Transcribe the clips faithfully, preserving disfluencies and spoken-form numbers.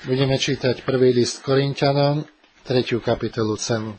Budeme čítať prvý list Korinťanom, tretiu kapitolu celú.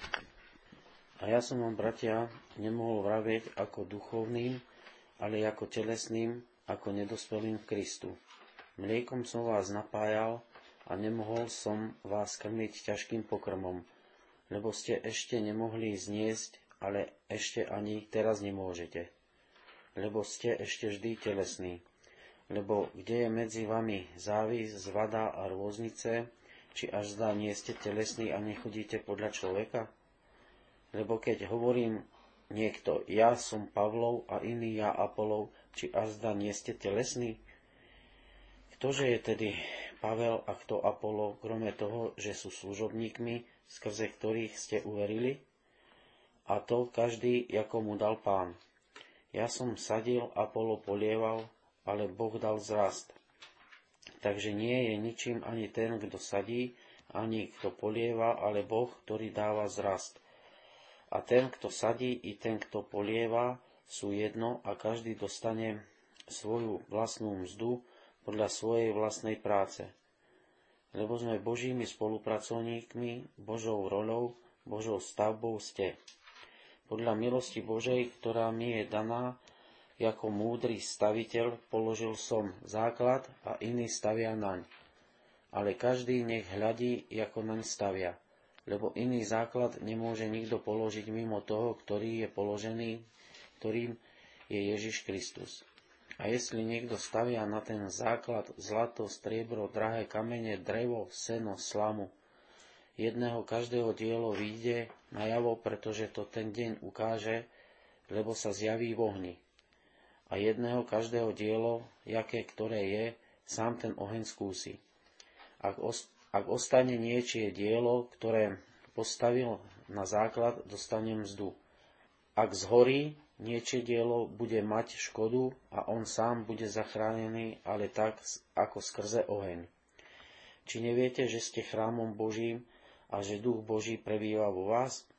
A ja som vám, bratia, nemohol vravieť ako duchovným, ale ako telesným, ako nedospelým v Kristu. Mliekom som vás napájal a nemohol som vás krmiť ťažkým pokrmom, lebo ste ešte nemohli zniesť, ale ešte ani teraz nemôžete, lebo ste ešte vždy telesní. Lebo kde je medzi vami závis, zvada a rôznice, či až zdá nie ste telesní a nechodíte podľa človeka? Lebo keď hovorím niekto, ja som Pavlov a iný ja Apolov, či až zdá nie ste telesní? Ktože je tedy Pavel a kto Apollo, krome toho, že sú služobníkmi, skrze ktorých ste uverili? A to každý, ako mu dal Pán. Ja som sadil, Apollo polieval, ale Boh dal zrast. Takže nie je ničím ani ten, kto sadí, ani kto polieva, ale Boh, ktorý dáva zrast. A ten, kto sadí, i ten, kto polieva, sú jedno a každý dostane svoju vlastnú mzdu podľa svojej vlastnej práce. Lebo sme Božími spolupracovníkmi, Božou roľou, Božou stavbou ste. Podľa milosti Božej, ktorá mi je daná, ako múdry staviteľ položil som základ a iný stavia naň. Ale každý nech hľadí, ako naň stavia, lebo iný základ nemôže nikto položiť mimo toho, ktorý je položený, ktorým je Ježiš Kristus. A jestli niekto stavia na ten základ zlato, striebro, drahé kamene, drevo, seno, slamu, jedného každého dielo vyjde najavo, pretože to ten deň ukáže, lebo sa zjaví v ohni. A jedného každého dielo, jaké ktoré je, sám ten oheň skúsi. Ak, os- ak ostane niečie dielo, ktoré postavil na základ, dostane mzdu. Ak zhorí, niečie dielo bude mať škodu a on sám bude zachránený, ale tak, ako skrze oheň. Či neviete, že ste chrámom Božím a že Duch Boží prebýva vo vás?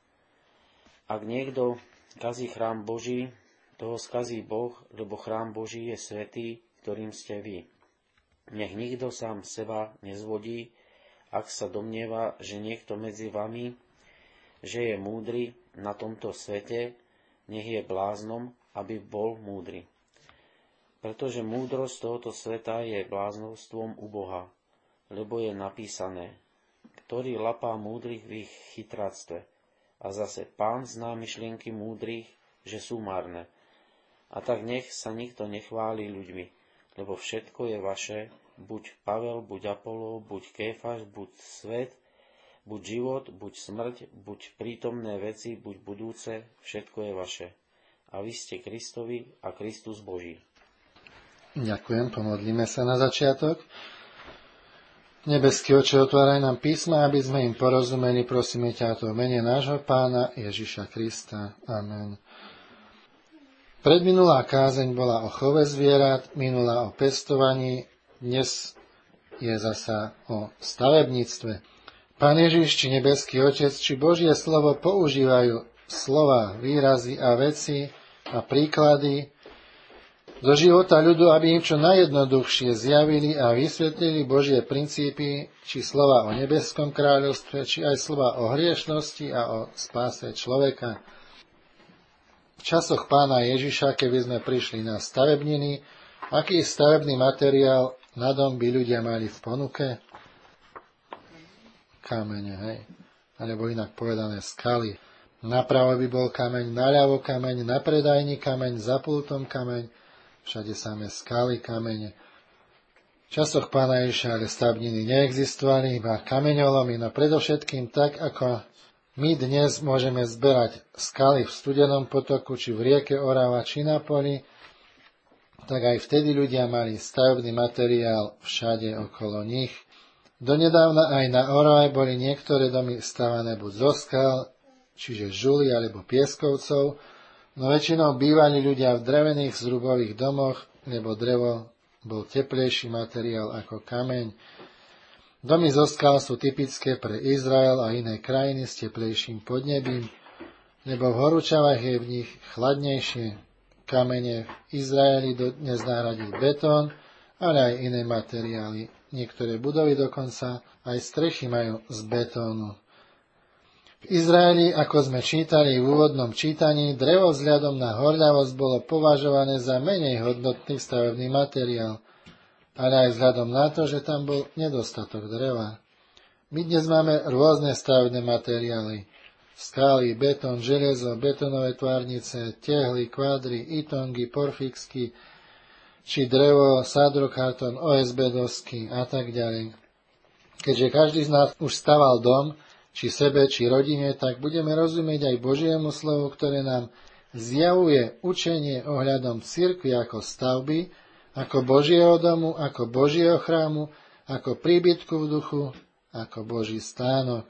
Ak niekto kazí chrám Boží, toho skazí Boh, lebo chrám Boží je svätý, ktorým ste vy. Nech nikto sám seba nezvodí, ak sa domnieva, že niekto medzi vami, že je múdry na tomto svete, nech je bláznom, aby bol múdry. Pretože múdrosť tohoto sveta je bláznovstvom u Boha, lebo je napísané, ktorý lapá múdrych v ich chytráctve. A zase Pán zná myšlienky múdrych, že sú marné. A tak nech sa nikto nechváli ľuďmi, lebo všetko je vaše, buď Pavel, buď Apollo, buď Kéfas, buď svet, buď život, buď smrť, buď prítomné veci, buď budúce, všetko je vaše. A vy ste Kristovi a Kristus Boží. Ďakujem, pomodlíme sa na začiatok. Nebeský Oče, otváraj nám písma, aby sme im porozumeli, prosíme ťa to v mene nášho Pána Ježiša Krista. Amen. Predminulá kázeň bola o chove zvierat, minulá o pestovaní, dnes je zasa o stavebníctve. Pán Ježiš, či nebeský Otec, či Božie slovo používajú slova, výrazy a veci a príklady zo života ľudu, aby im čo najjednoduchšie zjavili a vysvetlili Božie princípy, či slova o nebeskom kráľovstve, či aj slova o hriešnosti a o spáse človeka. V časoch Pána Ježiša, keby sme prišli na stavebniny, aký stavebný materiál na dom by ľudia mali v ponuke? Kamene, hej. Alebo inak povedané skaly. Napravo by bol kameň, naľavo kameň, na predajni kameň, za pultom kameň, všade samé skaly, kamene. V časoch Pána Ježiša ale stavebniny neexistovali, iba kameňolomy, no predovšetkým tak, ako my dnes môžeme zberať skaly v studenom potoku, či v rieke Orava, či na poli, tak aj vtedy ľudia mali stavebný materiál všade okolo nich. Donedávna aj na Orave boli niektoré domy stavané buď zo skal, čiže žuly alebo pieskovcov, no väčšinou bývali ľudia v drevených zrubových domoch, lebo drevo bol teplejší materiál ako kameň. Domy zo skal sú typické pre Izrael a iné krajiny s teplejším podnebím, lebo v horúčavách je v nich chladnejšie. Kamene v Izraeli dodnes nahradí betón, ale aj iné materiály niektoré budovy dokonca aj strechy majú z betónu. V Izraeli, ako sme čítali v úvodnom čítaní, drevo vzhľadom na horľavosť bolo považované za menej hodnotný stavebný materiál, ale aj vzhľadom na to, že tam bol nedostatok dreva. My dnes máme rôzne stavebné materiály. Skály, betón, železo, betónové tvárnice, tehly, kvádry, itongy, porfixky, či drevo, sadrokartón, ó es bé dosky a tak ďalej. Keďže každý z nás už staval dom, či sebe, či rodine, tak budeme rozumieť aj Božiemu slovu, ktoré nám zjavuje učenie ohľadom cirkvi ako stavby, ako Božieho domu, ako Božieho chrámu, ako príbytku v duchu, ako Boží stánok.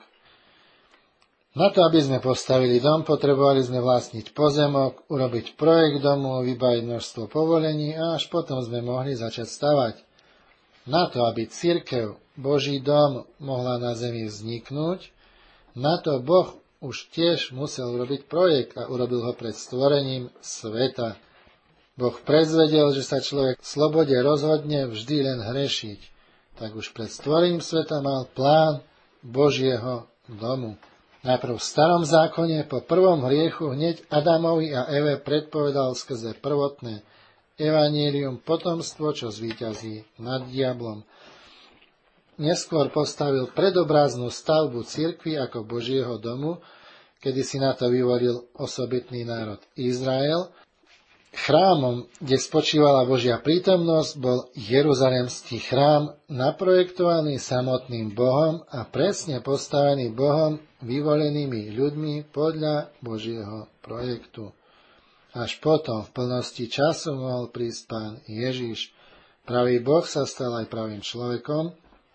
Na to, aby sme postavili dom, potrebovali sme vlastniť pozemok, urobiť projekt domu, vybaviť množstvo povolení a až potom sme mohli začať stavať. Na to, aby cirkev, Boží dom, mohla na zemi vzniknúť, na to Boh už tiež musel urobiť projekt a urobil ho pred stvorením sveta. Boh prezvedel, že sa človek v slobode rozhodne vždy len hrešiť. Tak už pred stvorením sveta mal plán Božieho domu. Najprv v starom zákone po prvom hriechu hneď Adamovi a Eve predpovedal skrze prvotné evanjelium potomstvo, čo zvíťazí nad diablom. Neskôr postavil predobraznú stavbu cirkvi ako Božieho domu, kedy si na to vyvolil osobitný národ Izrael. Chrámom, kde spočívala Božia prítomnosť, bol Jeruzalemský chrám, naprojektovaný samotným Bohom a presne postavený Bohom vyvolenými ľuďmi podľa Božieho projektu. Až potom v plnosti času mohol prísť Pán Ježiš. Pravý Boh sa stal aj pravým človekom.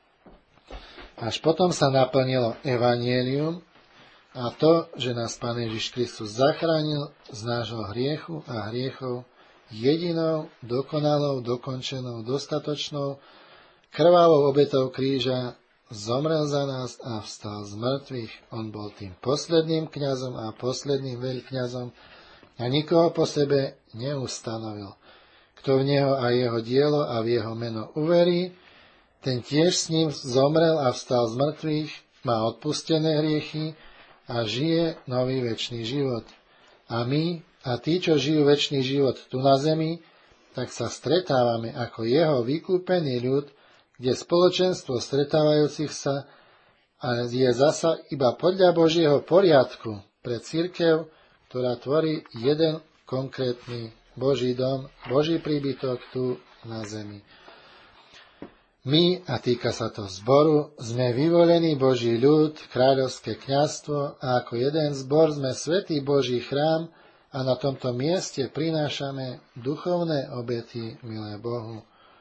Až potom sa naplnilo evanjelium a to, že nás Pán Ježiš Kristus zachránil z nášho hriechu a hriechov jedinou, dokonalou, dokončenou, dostatočnou, krvavou obetou kríža, zomrel za nás a vstal z mŕtvych. On bol tým posledným kňazom a posledným veľkňazom a nikoho po sebe neustanovil. Kto v neho a jeho dielo a v jeho meno uverí, ten tiež s ním zomrel a vstal z mŕtvych, má odpustené hriechy a žije nový večný život. A my a tí, čo žijú večný život tu na zemi, tak sa stretávame ako jeho vykúpený ľud, kde spoločenstvo stretávajúcich sa a je zasa iba podľa Božieho poriadku pre cirkev, ktorá tvorí jeden konkrétny Boží dom, Boží príbytok tu na zemi. My, a týka sa to zboru, sme vyvolení Boží ľud, kráľovské kňazstvo a ako jeden zbor sme svätý Boží chrám a na tomto mieste prinášame duchovné obety milé Bohu.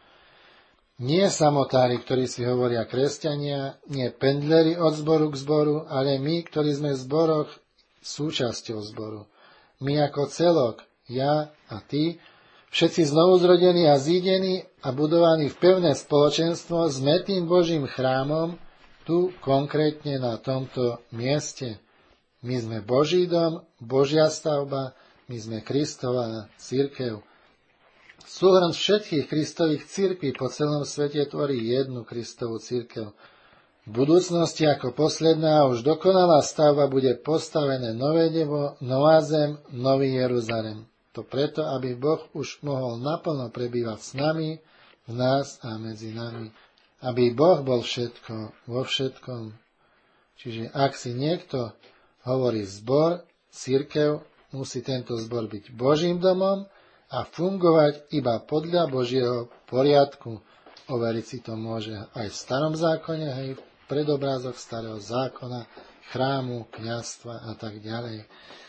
Nie samotári, ktorí si hovoria kresťania, nie pendleri od zboru k zboru, ale my, ktorí sme v zboroch súčasťou zboru. My ako celok, ja a ty, všetci znovuzrodení a zídení a budovaní v pevné spoločenstvo sme tým Božím chrámom, tu konkrétne na tomto mieste. My sme Boží dom, Božia stavba, my sme Kristova cirkev. Súhrn všetkých Kristových cirkví po celom svete tvorí jednu Kristovú cirkev. V budúcnosti ako posledná a už dokonalá stavba bude postavené nové nebo, nová zem, nový Jeruzalem. To preto, aby Boh už mohol naplno prebývať s nami, v nás a medzi nami. Aby Boh bol všetko, vo všetkom. Čiže ak si niekto hovorí zbor, cirkev, musí tento zbor byť Božím domom a fungovať iba podľa Božieho poriadku. Overiť si to môže aj v starom zákone, aj v predobrázok starého zákona, chrámu, kňazstva a tak ďalej.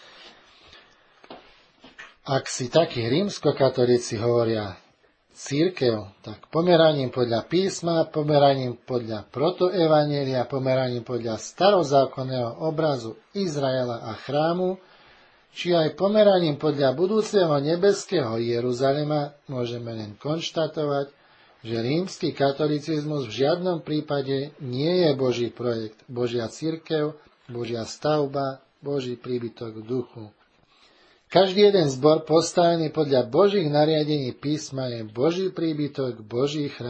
Ak si takí rímskokatolíci hovoria cirkev, tak pomeraním podľa písma, pomeraním podľa protoevanjelia, pomeraním podľa starozákonného obrazu Izraela a chrámu, či aj pomeraním podľa budúceho nebeského Jeruzalema môžeme len konštatovať, že rímsky katolicizmus v žiadnom prípade nie je Boží projekt, Božia cirkev, Božia stavba, Boží príbytok v duchu. Každý jeden zbor postavený podľa Božích nariadení písma je Boží príbytok, Boží chrám,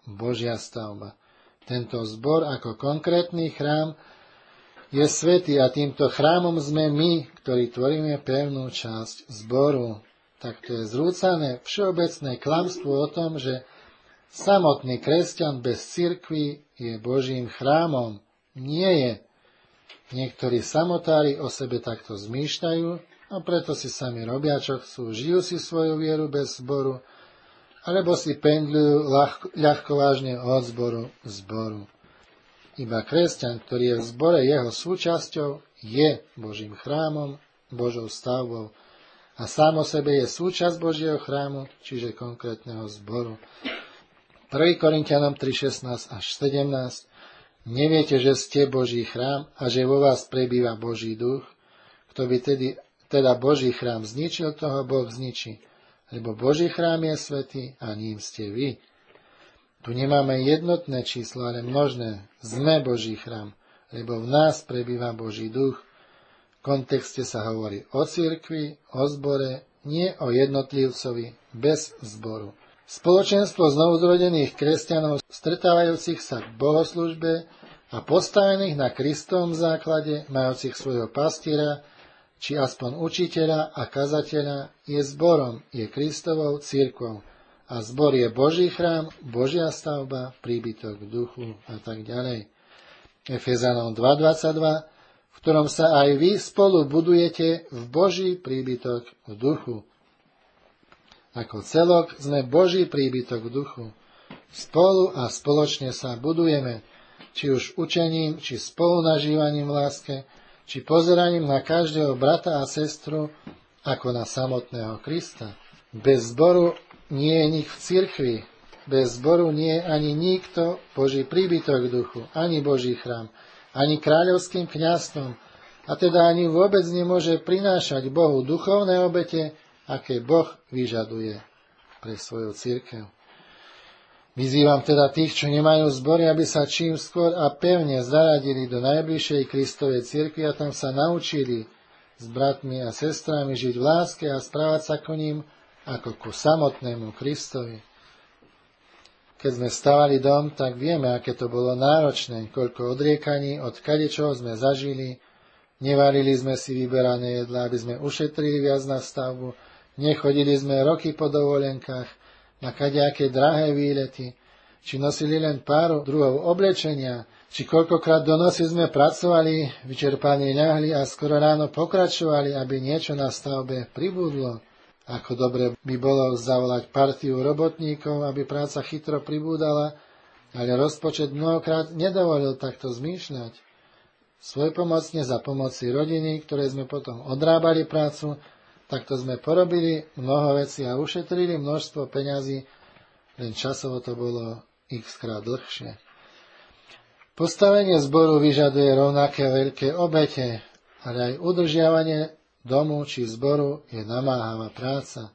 Božia stavba. Tento zbor ako konkrétny chrám je svätý a týmto chrámom sme my, ktorí tvoríme pevnú časť zboru. Tak to je zrúcané všeobecné klamstvo o tom, že samotný kresťan bez cirkvi je Božím chrámom. Nie je. Niektorí samotári o sebe takto zmýšľajú a preto si sami robia, čo chcú. Žijú si svoju vieru bez zboru, alebo si pendľujú ľahko vážne od zboru k zboru. Iba kresťan, ktorý je v zbore jeho súčasťou, je Božím chrámom, Božou stavbou a sám o sebe je súčasť Božieho chrámu, čiže konkrétneho zboru. prvý Korinťanom tri šestnásť až sedemnásť. Neviete, že ste Boží chrám a že vo vás prebýva Boží duch? Kto by tedy, teda Boží chrám zničil, toho Boh zničí. Lebo Boží chrám je svätý a ním ste vy. Tu nemáme jednotné číslo, ale množné. Sme Boží chrám, lebo v nás prebýva Boží duch. V kontexte sa hovorí o cirkvi, o zbore, nie o jednotlivcovi, bez zboru. Spoločenstvo znovuzrodených kresťanov, stretávajúcich sa k bohoslužbe a postavených na Kristovom základe, majúcich svojho pastiera, či aspoň učiteľa a kazateľa, je zborom, je Kristovou cirkvou. A zbor je Boží chrám, Božia stavba, príbytok duchu a tak ďalej. Efezanom dva dvadsaťdva, v ktorom sa aj vy spolu budujete v Boží príbytok v duchu. Ako celok sme Boží príbytok v duchu. Spolu a spoločne sa budujeme, či už učením, či spolunažívaním v láske, či pozeraním na každého brata a sestru, ako na samotného Krista. Bez zboru nie je nik v cirkvi, bez zboru nie je ani nikto Boží príbytok v duchu, ani Boží chrám, ani kráľovským kňazstvom, a teda ani vôbec nemôže prinášať Bohu duchovné obete, aké Boh vyžaduje pre svoju cirkev. Vyzývam teda tých, čo nemajú zbory, aby sa čím skôr a pevne zaradili do najbližšej Kristovej cirkvi a tam sa naučili s bratmi a sestrami žiť v láske a správať sa ku ním ako ku samotnému Kristovi. Keď sme stavali dom, tak vieme, aké to bolo náročné, koľko odriekaní od kadečoho sme zažili. Nevarili sme si vyberané jedlá, aby sme ušetrili viac na stavbu. Nechodili sme roky po dovolenkách na kadejaké drahé výlety, či nosili len pár druhov oblečenia, či koľkokrát do noci sme pracovali, vyčerpaní ľahli a skoro ráno pokračovali, aby niečo na stavbe pribudlo. Ako dobre by bolo zavolať partiu robotníkov, aby práca chytro pribúdala, ale rozpočet mnohokrát nedovolil takto zmýšľať. Svojpomocne za pomoci rodiny, ktoré sme potom odrábali prácu, takto sme porobili mnoho vecí a ušetrili množstvo peňazí, len časovo to bolo x krát dlhšie. Postavenie zboru vyžaduje rovnaké veľké obete, ale aj udržiavanie domu či zboru je namáhavá práca.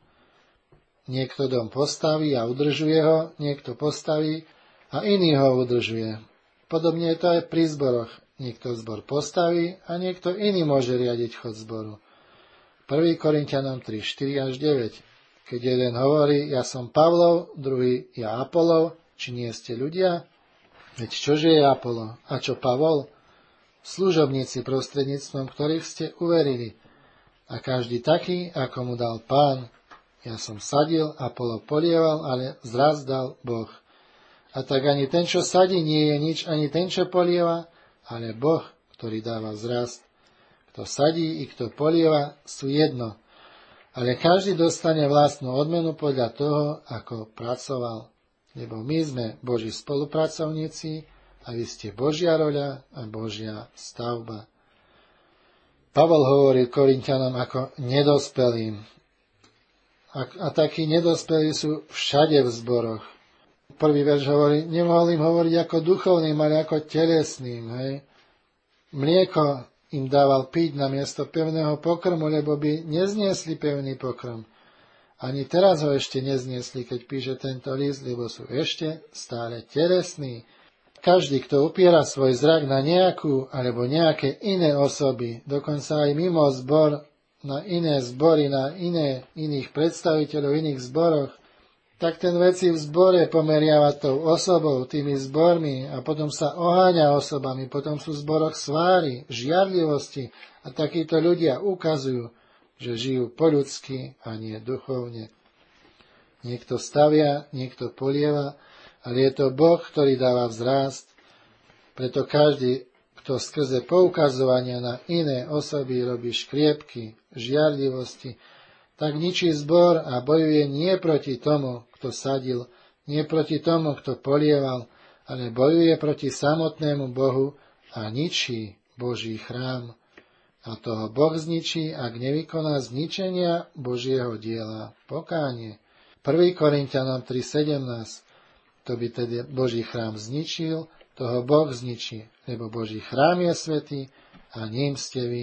Niekto dom postaví a udržuje ho, niekto postaví a iný ho udržuje. Podobne je to aj pri zboroch. Niekto zbor postaví a niekto iný môže riadiť chod zboru. prvý Korinťanom tri štyri až deväť. Keď jeden hovorí, ja som Pavlov, druhý, ja Apolov, či nie ste ľudia? Veď čože je Apolo? A čo Pavol? Služobníci, prostredníctvom ktorých ste uverili. A každý taký, ako mu dal Pán. Ja som sadil, Apolo polieval, ale zrast dal Boh. A tak ani ten, čo sadí, nie je nič, ani ten, čo polieva, ale Boh, ktorý dáva vzrast. Kto sadí i kto polieva, sú jedno. Ale každý dostane vlastnú odmenu podľa toho, ako pracoval. Lebo my sme Boží spolupracovníci a vy ste Božia roľa a Božia stavba. Pavol hovorí Korinťanom ako nedospelým. A, a takí nedospelí sú všade v zboroch. Prvý verš hovorí, nemohol im hovoriť ako duchovným, ale ako telesným. Hej. Mlieko im dával piť namiesto pevného pokrmu, lebo by nezniesli pevný pokrm. Ani teraz ho ešte nezniesli, keď píše tento list, lebo sú ešte stále telesní. Každý, kto upiera svoj zrak na nejakú alebo nejaké iné osoby, dokonca aj mimo zbor, na iné zbory, na iné, iných predstaviteľov, iných zboroch, tak ten veci v zbore pomeriava tou osobou, tými zbormi a potom sa oháňa osobami, potom sú v zboroch sváry, žiarlivosti a takíto ľudia ukazujú, že žijú po ľudsky a nie duchovne. Niekto stavia, niekto polieva, ale je to Boh, ktorý dáva vzrast. Preto každý, kto skrze poukazovania na iné osoby robí škriepky, žiarlivosti, tak ničí zbor a bojuje nie proti tomu, kto sadil, nie proti tomu, kto polieval, ale bojuje proti samotnému Bohu a ničí Boží chrám. A toho Boh zničí, ak nevykoná zničenia Božieho diela. Pokánie. prvý Korinťanom tri sedemnásť. To by tedy Boží chrám zničil, toho Boh zničí, lebo Boží chrám je svätý a ním ste vy.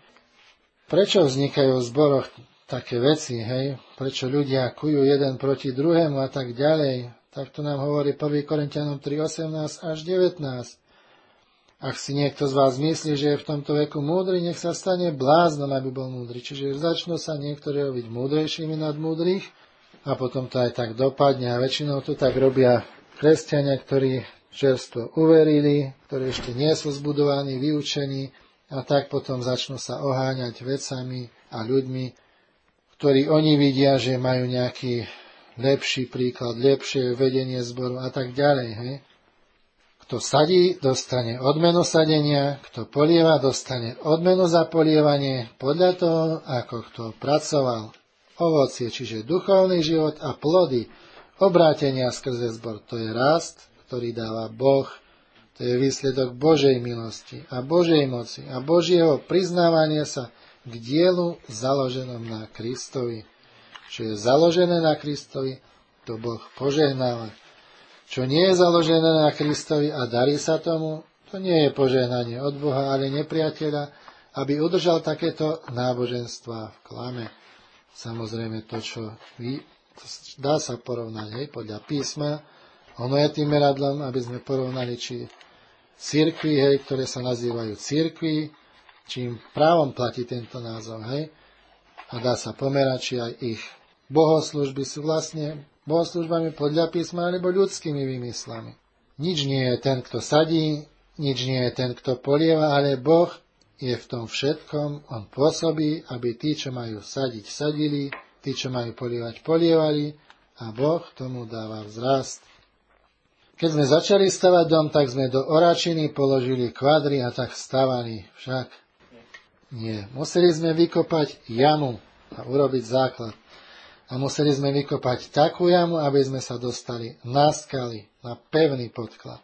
Prečo vznikajú v zboroch také veci, hej? Prečo ľudia kujú jeden proti druhému a tak ďalej? Tak to nám hovorí prvý Korinťanom tri osemnásť až devätnásť. Ak si niekto z vás myslí, že je v tomto veku múdry, nech sa stane bláznom, aby bol múdry. Čiže začnú sa niektorí robiť múdrejšími nad múdrych a potom to aj tak dopadne. A väčšinou to tak robia kresťania, ktorí čerstvo uverili, ktorí ešte nie sú zbudovaní, vyučení a tak potom začnú sa oháňať vecami a ľuďmi, ktorí oni vidia, že majú nejaký lepší príklad, lepšie vedenie zboru a tak ďalej. Hej? Kto sadí, dostane odmenu sadenia, kto polieva, dostane odmenu za polievanie, podľa toho, ako kto pracoval. Ovocie, čiže duchovný život a plody, obrátenia skrze zbor, to je rast, ktorý dáva Boh, to je výsledok Božej milosti a Božej moci a Božieho priznávania sa k dielu založenom na Kristovi. Čo je založené na Kristovi, to Boh požehnáva. Čo nie je založené na Kristovi a darí sa tomu, to nie je požehnanie od Boha, ale nepriateľa, aby udržal takéto náboženstva v klame. Samozrejme to, čo vy, to dá sa porovnať, hej, podľa písma. Ono je tým meradlom, aby sme porovnali, či cirkvi, hej, ktoré sa nazývajú cirkvi, čím právom platí tento názov, hej. A dá sa pomerať, či aj ich bohoslužby sú vlastne bohoslužbami podľa písma alebo ľudskými vymyslami. Nič nie je ten, kto sadí, nič nie je ten, kto polieva, ale Boh je v tom všetkom. On pôsobí, aby tí, čo majú sadiť, sadili, tí, čo majú polievať, polievali a Boh tomu dáva vzrast. Keď sme začali stavať dom, tak sme do oračiny položili kvadry a tak stavali. Však nie. Museli sme vykopať jamu a urobiť základ. A museli sme vykopať takú jamu, aby sme sa dostali na skaly, na pevný podklad.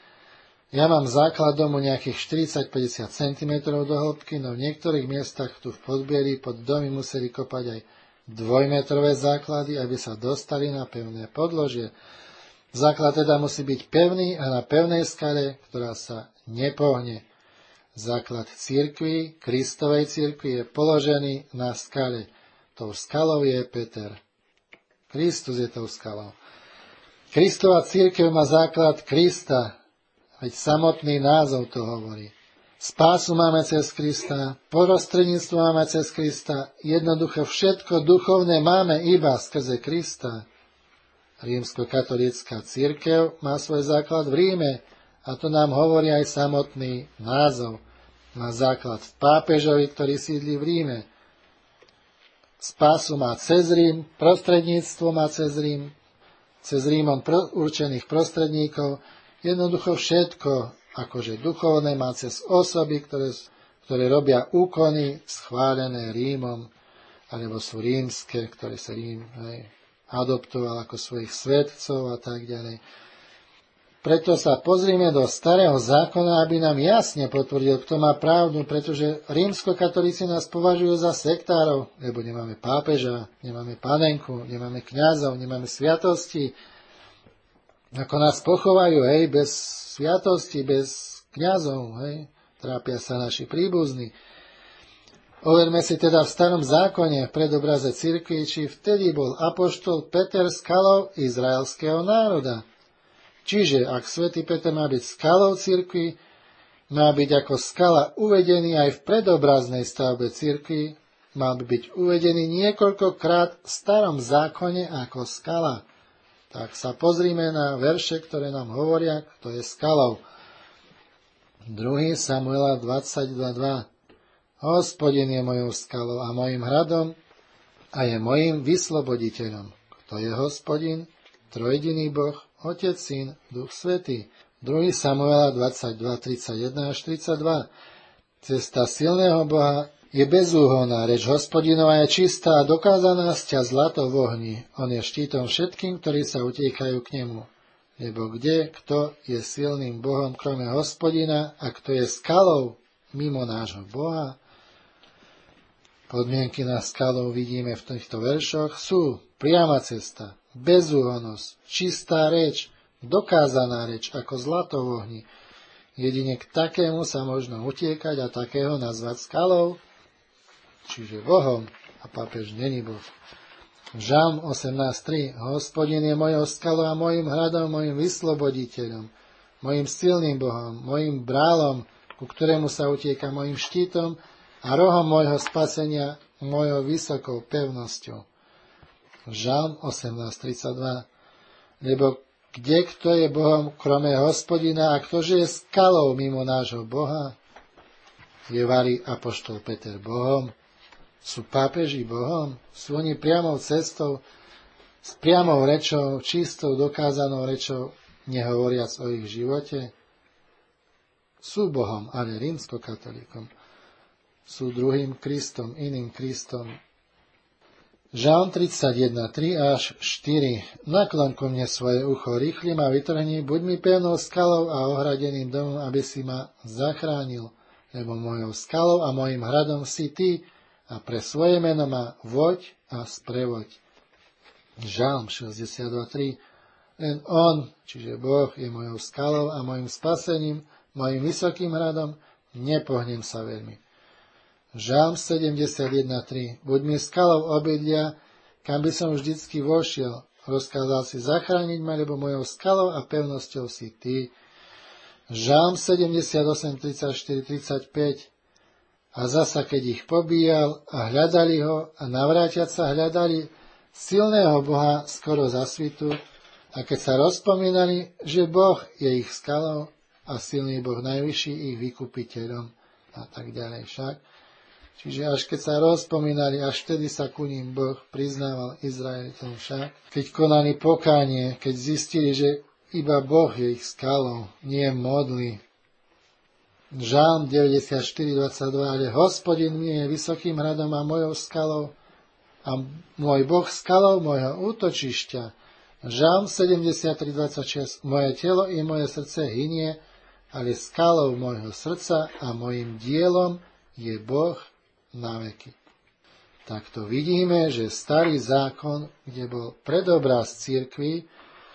Ja mám základ domu nejakých štyridsať až päťdesiat centimetrov do hĺbky, no v niektorých miestach tu v Podbieli pod domy museli kopať aj dvojmetrové základy, aby sa dostali na pevné podložie. Základ teda musí byť pevný a na pevnej skale, ktorá sa nepohne. Základ cirkvi, Kristovej cirkvi, je položený na skale. Tou skalou je Peter. Kristus je tou skalou. Kristova cirkev má základ Krista, veď samotný názov to hovorí. Spásu máme cez Krista, prostredníctvo máme cez Krista, jednoducho všetko duchovné máme iba skrze Krista. Rímskokatolícka cirkev má svoj základ v Ríme a to nám hovorí aj samotný názov. Má základ v pápežovi, ktorý sídli v Ríme. Spásu má cez Rím, prostredníctvo má cez Rím, cez Rímom pro, určených prostredníkov, jednoducho všetko, akože duchovné, má cez osoby, ktoré, ktoré robia úkony schválené Rímom, alebo sú rímske, ktoré sa Rím hej, adoptoval ako svojich svedcov a tak ďalej. Preto sa pozrime do starého zákona, aby nám jasne potvrdil, kto má pravdu, pretože rímskokatolíci nás považujú za sektárov, lebo nemáme pápeža, nemáme panenku, nemáme kňazov, nemáme sviatosti. Ako nás pochovajú, hej, bez sviatosti, bez kňazov, hej, trápia sa naši príbuzní. Overme si teda v starom zákone v predobraze cirkvi, či vtedy bol apoštol Peter skalou izraelského národa. Čiže, ak svätý Peter má byť skalou cirkvi, má byť ako skala uvedený aj v predobraznej stavbe cirkvi, má byť uvedený niekoľkokrát v starom zákone ako skala. Tak sa pozrime na verše, ktoré nám hovoria, kto je skalou. druhý Samuela dvadsaťdva dva. Hospodin je mojou skalou a mojím hradom a je mojím vysloboditeľom. Kto je Hospodin? Trojediný Boh, Otec, Syn, Duch Svätý. druhý Samuela dvadsaťdva tridsaťjeden až tridsaťdva. Cesta silného Boha je bezúhonná, reč Hospodinova je čistá a dokázaná sťa zlato v ohni. On je štítom všetkým, ktorí sa utiekajú k nemu. Lebo kde, kto je silným Bohom, krome Hospodina, a kto je skalou mimo nášho Boha? Podmienky na skalou vidíme v týchto veršoch sú priama cesta, bezúhonnosť, čistá reč, dokázaná reč ako zlato v ohni. Jedine k takému sa možno utiekať a takého nazvať skalou, čiže Bohom, a pápež není Boh. Žalm osemnásť tri. Hospodin je mojou skalou a mojím hradom, mojím vysloboditeľom, mojím silným Bohom, mojím brálom, ku ktorému sa utieka, mojím štítom a rohom môjho spasenia, mojou vysokou pevnosťou. Žalm osemnásť tridsaťdva. Lebo kde kto je Bohom, krome Hospodina, a ktože je skalou mimo nášho Boha? Je varí apoštol Peter Bohom? Sú pápeži Bohom? Sú oni priamou cestou, s priamou rečou, čistou, dokázanou rečou, nehovoriac o ich živote? Sú Bohom, ale rímskokatolíkom. Sú druhým Kristom, iným Kristom. Žalm tridsaťjeden tri až štyri. Naklon ku mne svoje ucho, rýchli ma vytrhni, buď mi pevnou skalou a ohradeným domom, aby si ma zachránil, lebo mojou skalou a mojím hradom si ty, a pre svoje meno ma voď a sprevoď. Žalm šesťdesiatdva tri. Len on, čiže Boh, je mojou skalou a mojím spasením, mojím vysokým hradom, nepohnem sa veľmi. Žalm sedemdesiatjeden tri. Buď mi skalou obydlia, kam by som vždycky vošiel. Rozkázal si zachrániť ma, lebo mojou skalou a pevnosťou si ty. Žalm sedemdesiatosem tridsaťštyri tridsaťpäť. A zasa, keď ich pobíjal a hľadali ho a navrátiac sa hľadali silného Boha skoro za svitu, a keď sa rozpomínali, že Boh je ich skalou a silný Boh najvyšší ich vykupiteľom a tak ďalej však. Čiže až keď sa rozpomínali, až vtedy sa ku ním Boh priznával Izraelitom však. Keď konali pokánie, keď zistili, že iba Boh je ich skalou, nie modly. Žalm deväťdesiatštyri dvadsaťdva. Ale Hospodin mi je vysokým hradom a mojou skalou a môj Boh skalou môjho útočišťa. Žalm sedemdesiattri dvadsaťšesť. Moje telo i moje srdce hynie, ale skalou môjho srdca a mojím dielom je Boh na veky. Takto vidíme, že starý zákon, kde bol predobraz cirkvi,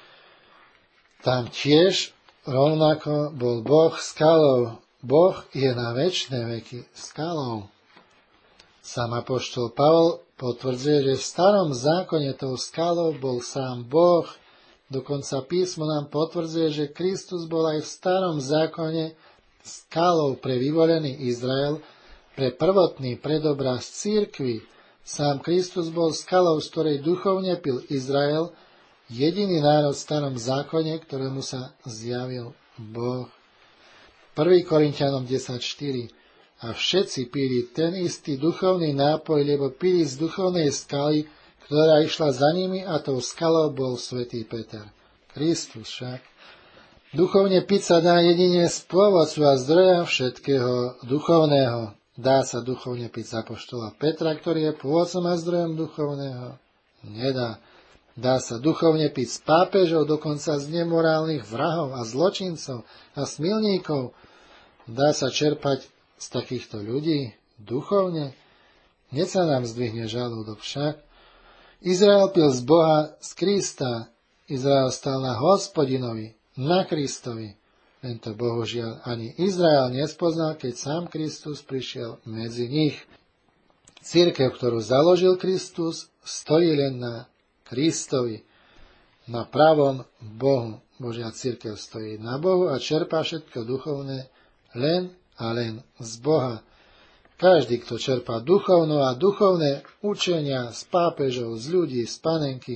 tam tiež rovnako bol Boh skalou. Boh je na večné veky skalou. Sám apoštol Pavol potvrdzuje, že v starom zákone tou skalou bol sám Boh. Dokonca písmo nám potvrdzuje, že Kristus bol aj v starom zákone skalou pre vyvolený Izrael, pre prvotný predobraz cirkvi. Sám Kristus bol skalou, z ktorej duchovne pil Izrael, jediný národ v starom zákone, ktorému sa zjavil Boh. prvý Korinťanom desať štyri. A všetci pili ten istý duchovný nápoj, lebo pili z duchovnej skaly, ktorá išla za nimi, a tou skalou bol svätý Peter. Kristus však. Duchovne piť sa dá jedine z pôvodcu a zdroja všetkého duchovného. Dá sa duchovne piť z apoštola Petra, ktorý je pôvodcom a zdrojom duchovného? Nedá. Dá sa duchovne piť z pápežov, dokonca z nemorálnych vrahov a zločincov a smilníkov. Dá sa čerpať z takýchto ľudí duchovne? Hneď sa nám zdvihne žalúdok však. Izrael pil z Boha, z Krista. Izrael stal na Hospodinovi, na Kristovi. Tento bohužiaľ ani Izrael nespoznal, keď sám Kristus prišiel medzi nich. Cirkev, ktorú založil Kristus, stojí len na Kristovi, na pravom Bohu. Božia cirkev stojí na Bohu a čerpá všetko duchovné len a len z Boha. Každý, kto čerpá duchovno a duchovné učenia z pápežov, z ľudí, z panenky,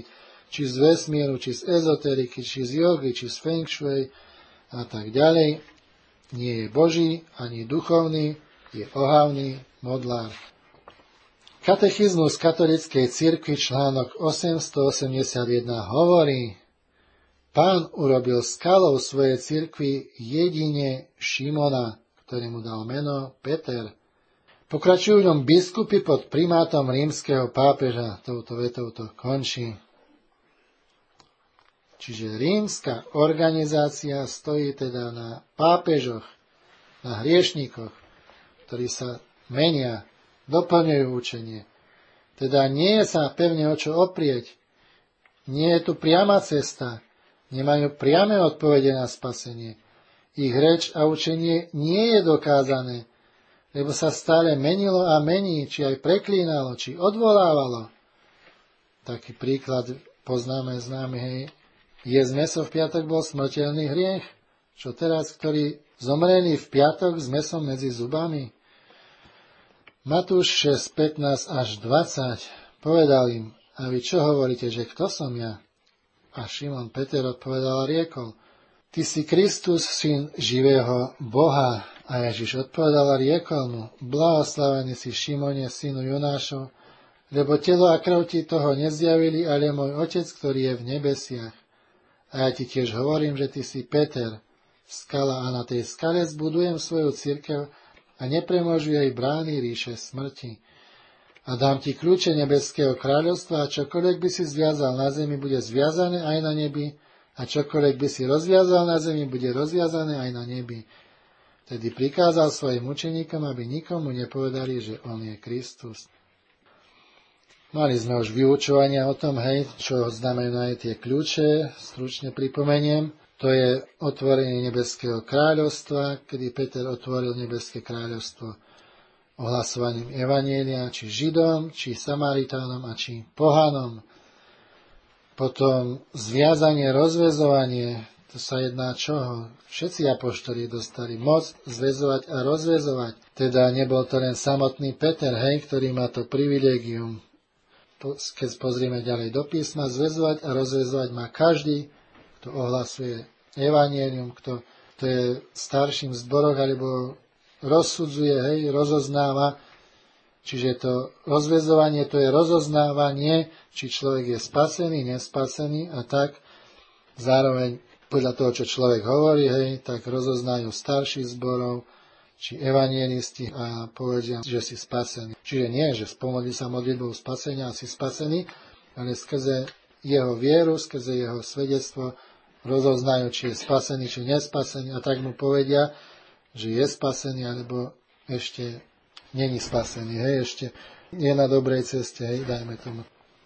či z vesmíru, či z ezoteriky, či z jogy, či z feng shui a tak ďalej. Nie je Boží, ani duchovný, je ohavný modlár. Katechizmus katolíckej cirkvi článok osemstoosemdesiatjeden hovorí: Pán urobil skalou svojej cirkvi jedine Šimona, ktorému dal meno Peter. Pokračujú v ňom biskupy pod primátom rímskeho pápeža. Touto vetou to končí. Čiže rímska organizácia stojí teda na pápežoch, na hriešníkoch, ktorí sa menia, doplňujú učenie. Teda nie je sa pevne o čo oprieť. Nie je tu priama cesta. Nemajú priame odpovede na spasenie. Ich reč a učenie nie je dokázané, lebo sa stále menilo a mení, či aj preklínalo, či odvolávalo. Taký príklad poznáme známy, hej. Jesť mäso v piatok bol smrteľný hriech? Čo teraz, ktorí zomreli v piatok s mäsom medzi zubami? Matúš šesť pätnásť až dvadsať povedal im: A vy čo hovoríte, že kto som ja? A Šimon Peter odpovedal a riekol: Ty si Kristus, syn živého Boha. A Ježiš odpovedal a riekol mu: Blahoslavený si, Šimone, synu Jonášov, lebo telo a krv ti toho nezjavili, ale môj Otec, ktorý je v nebesiach. A ja ti tiež hovorím, že ty si Peter, skala, a na tej skale zbudujem svoju cirkev a nepremôžu jej brány ríše smrti. A dám ti kľúče nebeského kráľovstva a čokoľvek by si zviazal na zemi, bude zviazané aj na nebi, a čokoľvek by si rozviazal na zemi, bude rozviazané aj na nebi. Tedy prikázal svojim učeníkom, aby nikomu nepovedali, že on je Kristus. Mali sme už vyučovania o tom, hej, čo znamenajú tie kľúče, stručne pripomeniem. To je otvorenie nebeského kráľovstva, kedy Peter otvoril nebeské kráľovstvo ohlasovaním evanjelia, či Židom, či Samaritánom a či pohanom. Potom zviazanie, rozväzovanie, to sa jedná čoho? Všetci apoštoli dostali moc zväzovať a rozväzovať. Teda nebol to len samotný Peter, hej, ktorý má to privilégium. Keď pozrieme ďalej do písma, zväzovať a rozväzovať má každý, kto ohlasuje evanjelium, kto to je starším zboroch, alebo rozsudzuje, hej, rozoznáva. Čiže to rozväzovanie, to je rozoznávanie, či človek je spasený, nespasený, a tak zároveň podľa toho, čo človek hovorí, hej, tak rozoznajú starší zborov, či evanjelisti a povedia, že si spasený. Čiže nie, že spomodli sa modlitbou spasenia a si spasený, ale skrze jeho vieru, skrze jeho svedectvo rozoznajú, či je spasený, či nespasený, a tak mu povedia, že je spasený, alebo ešte není spasený, hej, ešte je na dobrej ceste, hej, dajme tomu.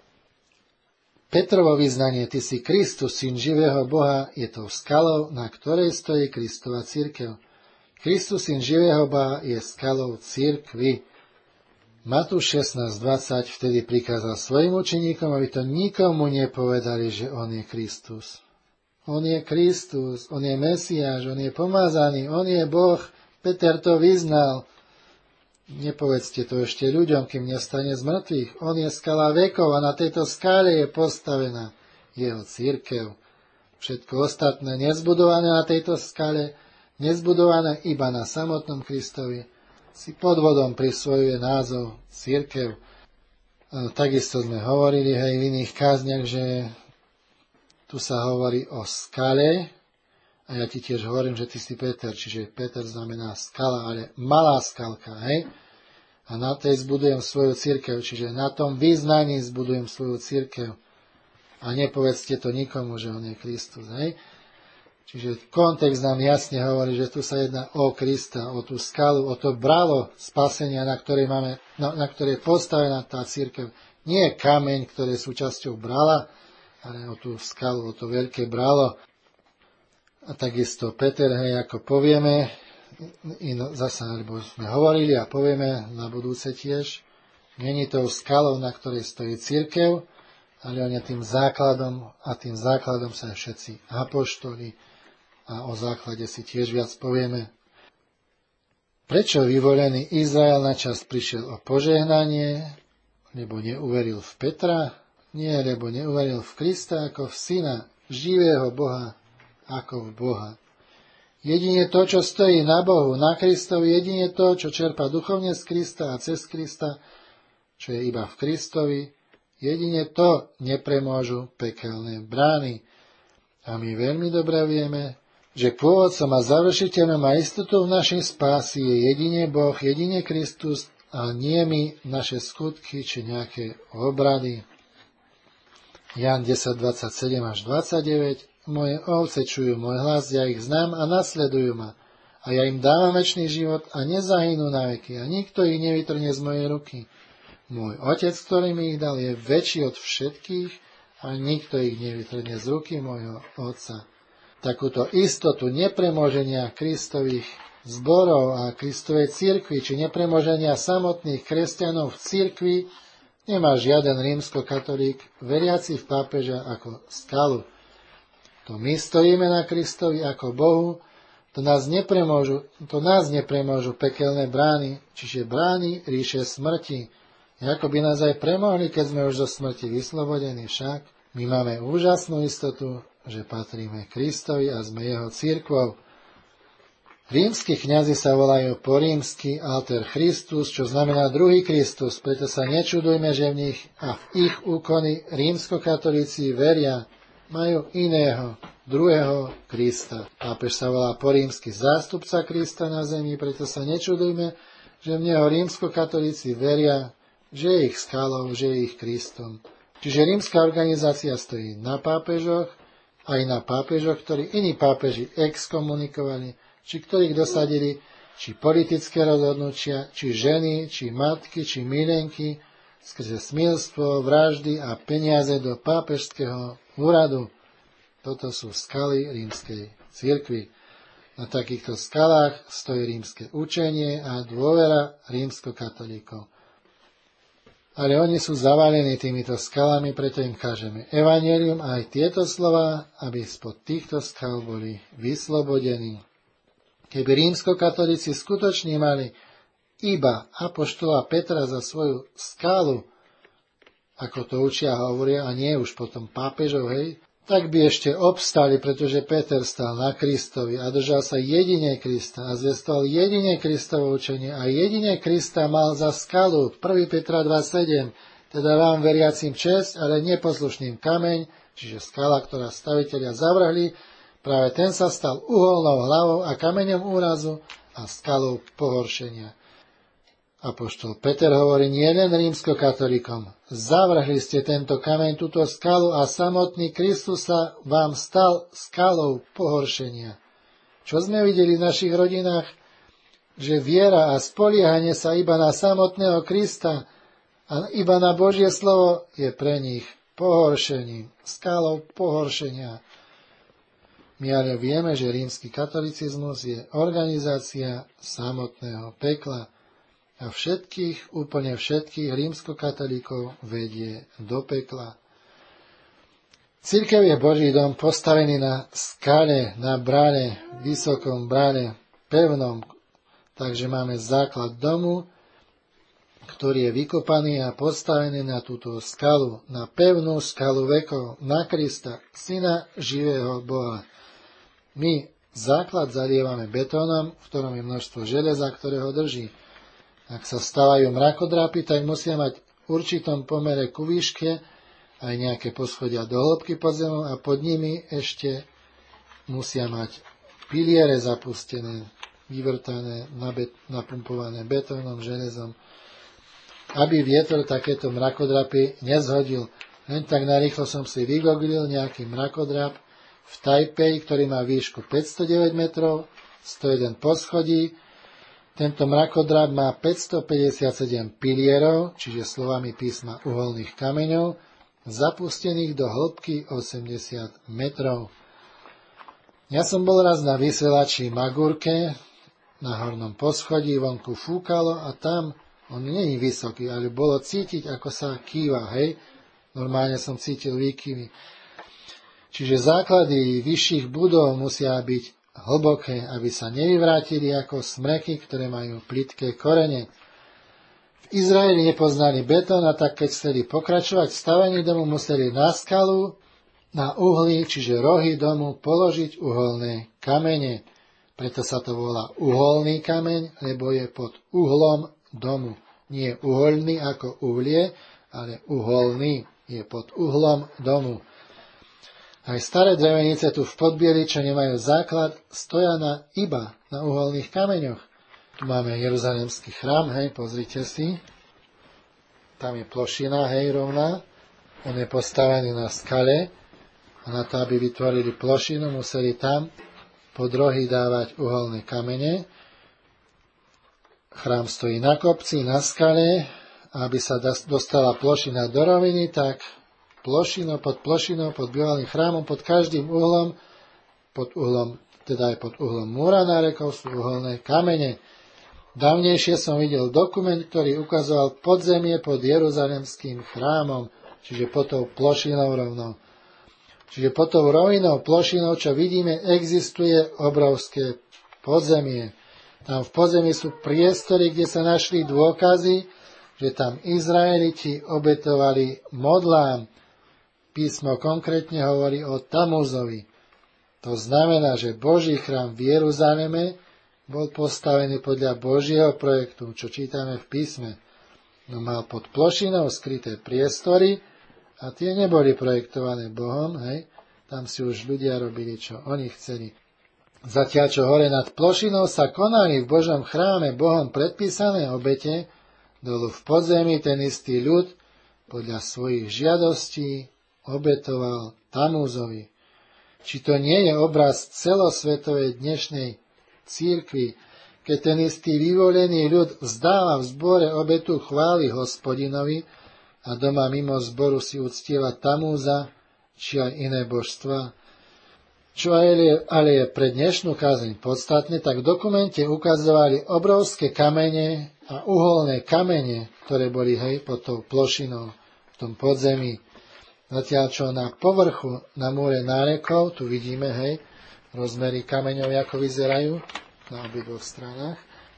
Petrovo vyznanie, ty si Kristus, syn živého Boha, je tou skalou, na ktorej stojí Kristova cirkev. Kristus, syn živého Boha, je skalou cirkvi. Matúš šestnásť dvadsať vtedy prikázal svojim učeníkom, aby to nikomu nepovedali, že on je Kristus. On je Kristus, on je Mesiáš, on je pomazaný, on je Boh. Peter to vyznal. Nepovedzte to ešte ľuďom, kým nestane z mŕtvych. On je skala vekov a na tejto skále je postavená jeho cirkev. Všetko ostatné nezbudované na tejto skale, nezbudované iba na samotnom Kristovi, si pod vodom prisvojuje názov cirkev. Takisto sme hovorili, hej, v iných kázniach, že tu sa hovorí o skale, a ja ti tiež hovorím, že ty si Peter, čiže Peter znamená skala, ale malá skalka, hej? A na tej zbudujem svoju cirkev, čiže na tom význaní zbudujem svoju cirkev. A nepovedzte to nikomu, že on je Kristus, hej? Čiže kontext nám jasne hovorí, že tu sa jedná o Krista, o tú skalu, o to bralo spasenia, na ktorej máme, na, na ktorej je postavená tá cirkev. Nie kameň, ktorý je súčasťou brala, ale o tú skalu, o to veľké bralo. A takisto Peter, hej, ako povieme, ino, zasa, alebo sme hovorili a povieme na budúce tiež, není tou skalou, na ktorej stojí cirkev, ale on je tým základom, a tým základom sa všetci apoštoli, a o základe si tiež viac povieme. Prečo vyvolený Izrael na čas prišiel o požehnanie, lebo neuveril v Petra? Nie, lebo neuveril v Krista ako v Syna, živého Boha, ako v Boha. Jedine to, čo stojí na Bohu, na Kristovi, jedine to, čo čerpa duchovne z Krista a cez Krista, čo je iba v Kristovi, jedine to nepremôžu pekelné brány. A my veľmi dobre vieme, že pôvodcom a završiteľom a istotou v našej spásy je jedine Boh, jedine Kristus a nie my, naše skutky či nejaké obrady. Ján desať, dvadsaťsedem až dvadsaťdeväť. Moje ovce čujú môj hlas, ja ich znám a nasledujú ma. A ja im dávam večný život a nezahynú na veky a nikto ich nevytrhne z mojej ruky. Môj Otec, ktorý mi ich dal, je väčší od všetkých a nikto ich nevytrhne z ruky môjho Otca. Takúto istotu nepremoženia Kristových zborov a Kristovej cirkvi, či nepremoženia samotných kresťanov v cirkvi, nemá žiaden rímskokatolík, veriaci v pápeža ako skalu. To my stojíme na Kristovi ako Bohu, to nás nepremôžu, to nás nepremôžu pekelné brány, čiže brány ríše smrti. Ako by nás aj premohli, keď sme už zo smrti vyslobodení, však my máme úžasnú istotu, že patríme Kristovi a sme jeho cirkvou. Rímski kňazi sa volajú po rímsky alter Christus, čo znamená druhý Kristus, preto sa nečudujme, že v nich a v ich úkony rímskokatolíci veria, majú iného, druhého Krista. Pápež sa volá po rímsky zástupca Krista na zemi, preto sa nečudujme, že v neho rímskokatolíci veria, že je ich skalou, že je ich Kristom. Čiže rímska organizácia stojí na pápežoch, aj na pápežoch, ktorí iní pápeži exkomunikovali, či ktorých dosadili, či politické rozhodnutia, či ženy, či matky, či milenky, skrze smilstvo, vraždy a peniaze do pápežského úradu. Toto sú skaly rímskej cirkvi. Na takýchto skalách stojí rímske učenie a dôvera rímskokatolíkov. Ale oni sú zavalení týmito skalami, preto im kážeme evanjelium a aj tieto slova, aby spod týchto skal boli vyslobodení. Keby rímskokatolíci skutočne mali iba apoštola Petra za svoju skálu, ako to učia a hovoria, a nie už potom pápežov, hej, tak by ešte obstali, pretože Peter stál na Kristovi a držal sa jedine Krista a zvestoval jedine Kristovo učenie a jedine Krista mal za skalu. prvá Petra dva sedem, teda vám veriacim česť, ale neposlušným kameň, čiže skala, ktorá stavitelia zavrhli, práve ten sa stal uholnou hlavou a kameňom úrazu a skalou pohoršenia. Apoštol Peter hovorí nielen rímskokatolíkom, zavrhli ste tento kameň, túto skalu a samotný Kristus sa vám stal skalou pohoršenia. Čo sme videli v našich rodinách? Že viera a spoliehanie sa iba na samotného Krista a iba na Božie slovo je pre nich pohoršením, skalou pohoršenia. My ale vieme, že rímsky katolicizmus je organizácia samotného pekla a všetkých, úplne všetkých rímskokatolíkov vedie do pekla. Cirkev je Boží dom postavený na skale, na bráne, vysokom bráne, pevnom, takže máme základ domu, ktorý je vykopaný a postavený na túto skalu, na pevnú skalu vekov, na Krista, Syna živého Boha. My základ zalievame betónom, v ktorom je množstvo železa, ktoré ho drží. Ak sa stavajú mrakodrapy, tak musia mať v určitom pomere ku výške aj nejaké poschodia do hĺbky pod zemou a pod nimi ešte musia mať piliere zapustené, vyvrtané, napumpované betónom, železom, aby vietor takéto mrakodrapy nezhodil. Len tak narýchlo som si vygooglil nejaký mrakodrap v Tajpeji, ktorý má výšku päťstodeväť metrov, sto jeden poschodí. Tento mrakodrap má päťstopäťdesiatsedem pilierov, čiže slovami písma uholných kameňov, zapustených do hĺbky osemdesiat metrov. Ja som bol raz na vyselači Magurke, na hornom poschodí, vonku fúkalo a tam, on nie je vysoký, ale bolo cítiť, ako sa kýva, hej. Normálne som cítil výkyvy. Čiže základy vyšších budov musia byť hlboké, aby sa nevyvrátili ako smreky, ktoré majú plitké korene. V Izraeli nepoznali betón a tak keď chceli pokračovať v stavení domu, museli na skalu, na uhly, čiže rohy domu, položiť uholné kamene. Preto sa to volá uholný kameň, lebo je pod uhlom domu. Nie uholný ako uhlie, ale uholný je pod uhlom domu. Aj staré drevenice tu v Podbieli, čo nemajú základ, stoja na, iba na uholných kameňoch. Tu máme Jeruzalemský chrám, hej, pozrite si. Tam je plošina, hej, rovná. On je postavený na skale a na to, aby vytvorili plošinu, museli tam pod rohy dávať uholné kamene. Chrám stojí na kopci, na skale. Aby sa dostala plošina do roviny, tak plošinou pod plošinou, pod bývalým chrámom, pod každým uhlom, pod uhlom, teda aj pod uhlom múra nárekov sú uholné kamene. Dávnejšie som videl dokument, ktorý ukazoval podzemie pod Jeruzalemským chrámom, čiže pod tou plošinou rovnou. Čiže pod tou rovinou plošinou, čo vidíme, existuje obrovské podzemie. Tam v podzemí sú priestory, kde sa našli dôkazy, že tam Izraeliti obetovali modlám. Písmo konkrétne hovorí o Tamuzovi. To znamená, že Boží chrám v Jeruzaleme bol postavený podľa Božieho projektu, čo čítame v písme. No mal pod plošinou skryté priestory a tie neboli projektované Bohom, hej. Tam si už ľudia robili, čo oni chceli. Zatiaľ, čo hore nad plošinou sa konali v Božom chráme Bohom predpísané obete, dolu v podzemí ten istý ľud podľa svojich žiadostí obetoval Tamuzovi. Či to nie je obraz celosvetovej dnešnej cirkvi, keď ten istý vyvolený ľud vzdáva v zbore obetu chvály Hospodinovi a doma mimo zboru si uctieva Tamúza či aj iné božstva. Čo ale je pre dnešnú kázeň podstatné, tak v dokumente ukazovali obrovské kamene a uholné kamene, ktoré boli, hej, pod tou plošinou v tom podzemí. Zatiaľ, čo na povrchu, na múre nárekov, tu vidíme, hej, rozmery kameňov, ako vyzerajú na obidvoch stranách.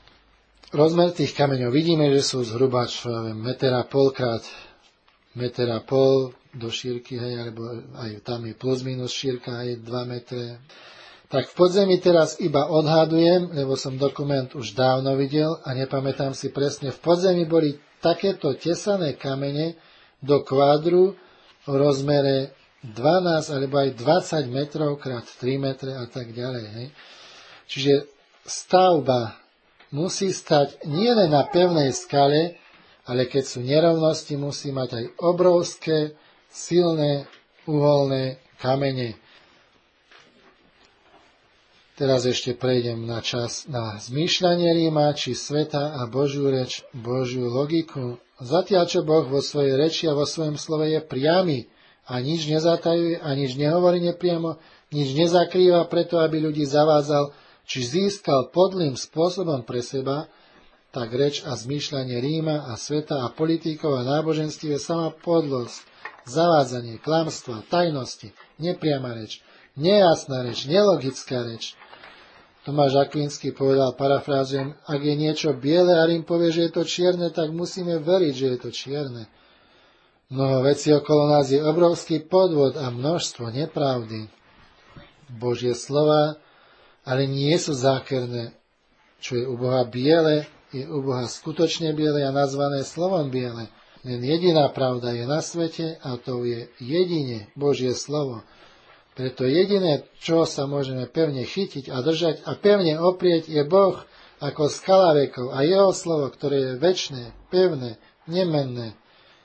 Rozmer tých kameňov vidíme, že sú zhruba čo ja viem, meter a pol krát meter a pol do šírky, hej, alebo aj tam je plus minus šírka, aj dva metre. Tak v podzemí teraz iba odhadujem, lebo som dokument už dávno videl a nepamätám si presne. V podzemí boli takéto tesané kamene do kvádru o rozmere dvanásť alebo aj dvadsať metrov krát tri metre a tak ďalej. Hej. Čiže stavba musí stať nielen na pevnej skale, ale keď sú nerovnosti, musí mať aj obrovské, silné, uholné kamene. Teraz ešte prejdem na čas na zmýšľanie Ríma, či sveta a Božiu reč, Božiu logiku. Zatiaľ, čo Boh vo svojej reči a vo svojom slove je priamy a nič nezatajuje a nič nehovorí nepriamo, nič nezakrýva preto, aby ľudí zavázal, či získal podlým spôsobom pre seba, tak reč a zmýšľanie Ríma a sveta a politikov a náboženství je sama podlosť, zavádzanie, klamstva, tajnosti, nepriama reč, nejasná reč, nelogická reč. Tomáš Akvinský povedal, parafrázujem, ak je niečo biele a Rím povie, že je to čierne, tak musíme veriť, že je to čierne. Mnoho vecí okolo nás je obrovský podvod a množstvo nepravdy. Božie slova ale nie sú zákerné. Čo je u Boha biele, je u Boha skutočne biele a nazvané slovom biele. Len jediná pravda je na svete a to je jedine Božie slovo. Preto jediné, čo sa môžeme pevne chytiť a držať a pevne oprieť, je Boh ako skala vekov a jeho slovo, ktoré je večné, pevné, nemenné.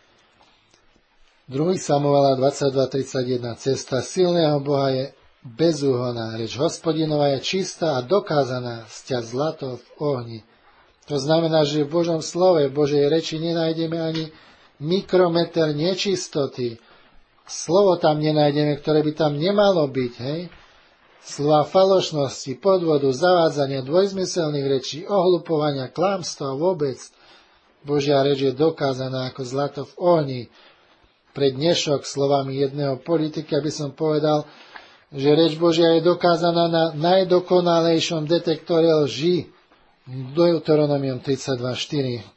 druhý Samuela dvadsaťdva tridsaťjeden. Cesta silného Boha je bezúhonná, reč Hospodinova je čistá a dokázaná sťať zlato v ohni. To znamená, že v Božom slove, v Božej reči nenájdeme ani mikrometer nečistoty. Slovo tam nenájdeme, ktoré by tam nemalo byť, hej? Slova falošnosti, podvodu, zavádzania, dvojzmyselných rečí, ohlupovania, klamstva vôbec. Božia reč je dokázaná ako zlato v ohni. Pre dnešok slovami jedného politika by som povedal, že reč Božia je dokázaná na najdokonalejšom detektore lži. Deuteronomium tridsaťdva štyri.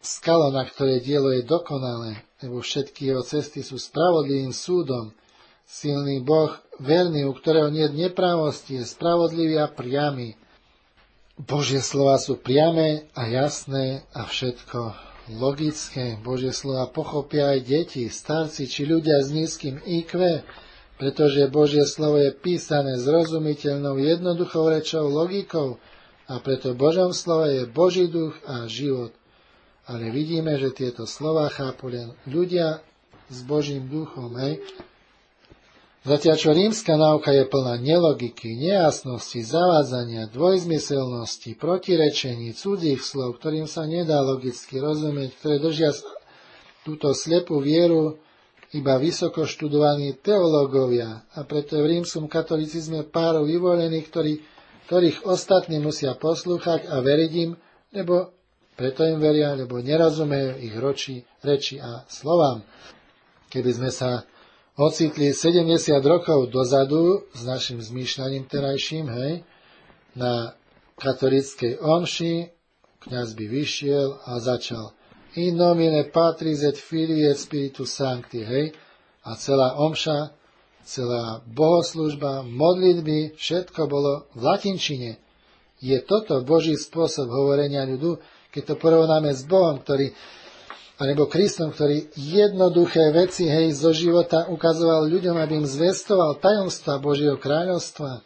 skalo, na ktoré dielo je dokonalé, lebo všetky jeho cesty sú spravodlivým súdom. Silný Boh, verný, u ktorého nie je nepravosti, je spravodlivý a priamy. Božie slova sú priame a jasné a všetko logické. Božie slova pochopia aj deti, starci či ľudia s nízkym í kvé, pretože Božie slovo je písané zrozumiteľnou, jednoduchou rečou, logikou a preto v Božom slove je Boží duch a život. Ale vidíme, že tieto slová chápu len ľudia s Božím duchom. Hej? Zatiaľ, čo rímska náuka je plná nelogiky, nejasnosti, zavádzania, dvojzmyselnosti, protirečení, cudzích slov, ktorým sa nedá logicky rozumieť, ktoré držia túto slepú vieru iba vysoko študovaní teológovia. A preto je v rímskom katolicizme pár vyvolených, ktorí, ktorých ostatní musia poslúchať a veriť im, lebo preto im veria, lebo nerozumejú ich roči, reči a slovám. Keby sme sa ocitli sedemdesiat rokov dozadu s našim zmýšľaním terajším, hej, na katolíckej omši, kňaz by vyšiel a začal in nomine Patris et Filii et Spiritus Sancti, hej, a celá omša, celá bohoslužba, modlitby, všetko bolo v latinčine. Je toto Boží spôsob hovorenia ľudu, keď to porovnáme s Bohom, ktorý alebo Kristom, ktorý jednoduché veci, hej, zo života ukazoval ľuďom, aby im zvestoval tajomstva Božieho kráľovstva.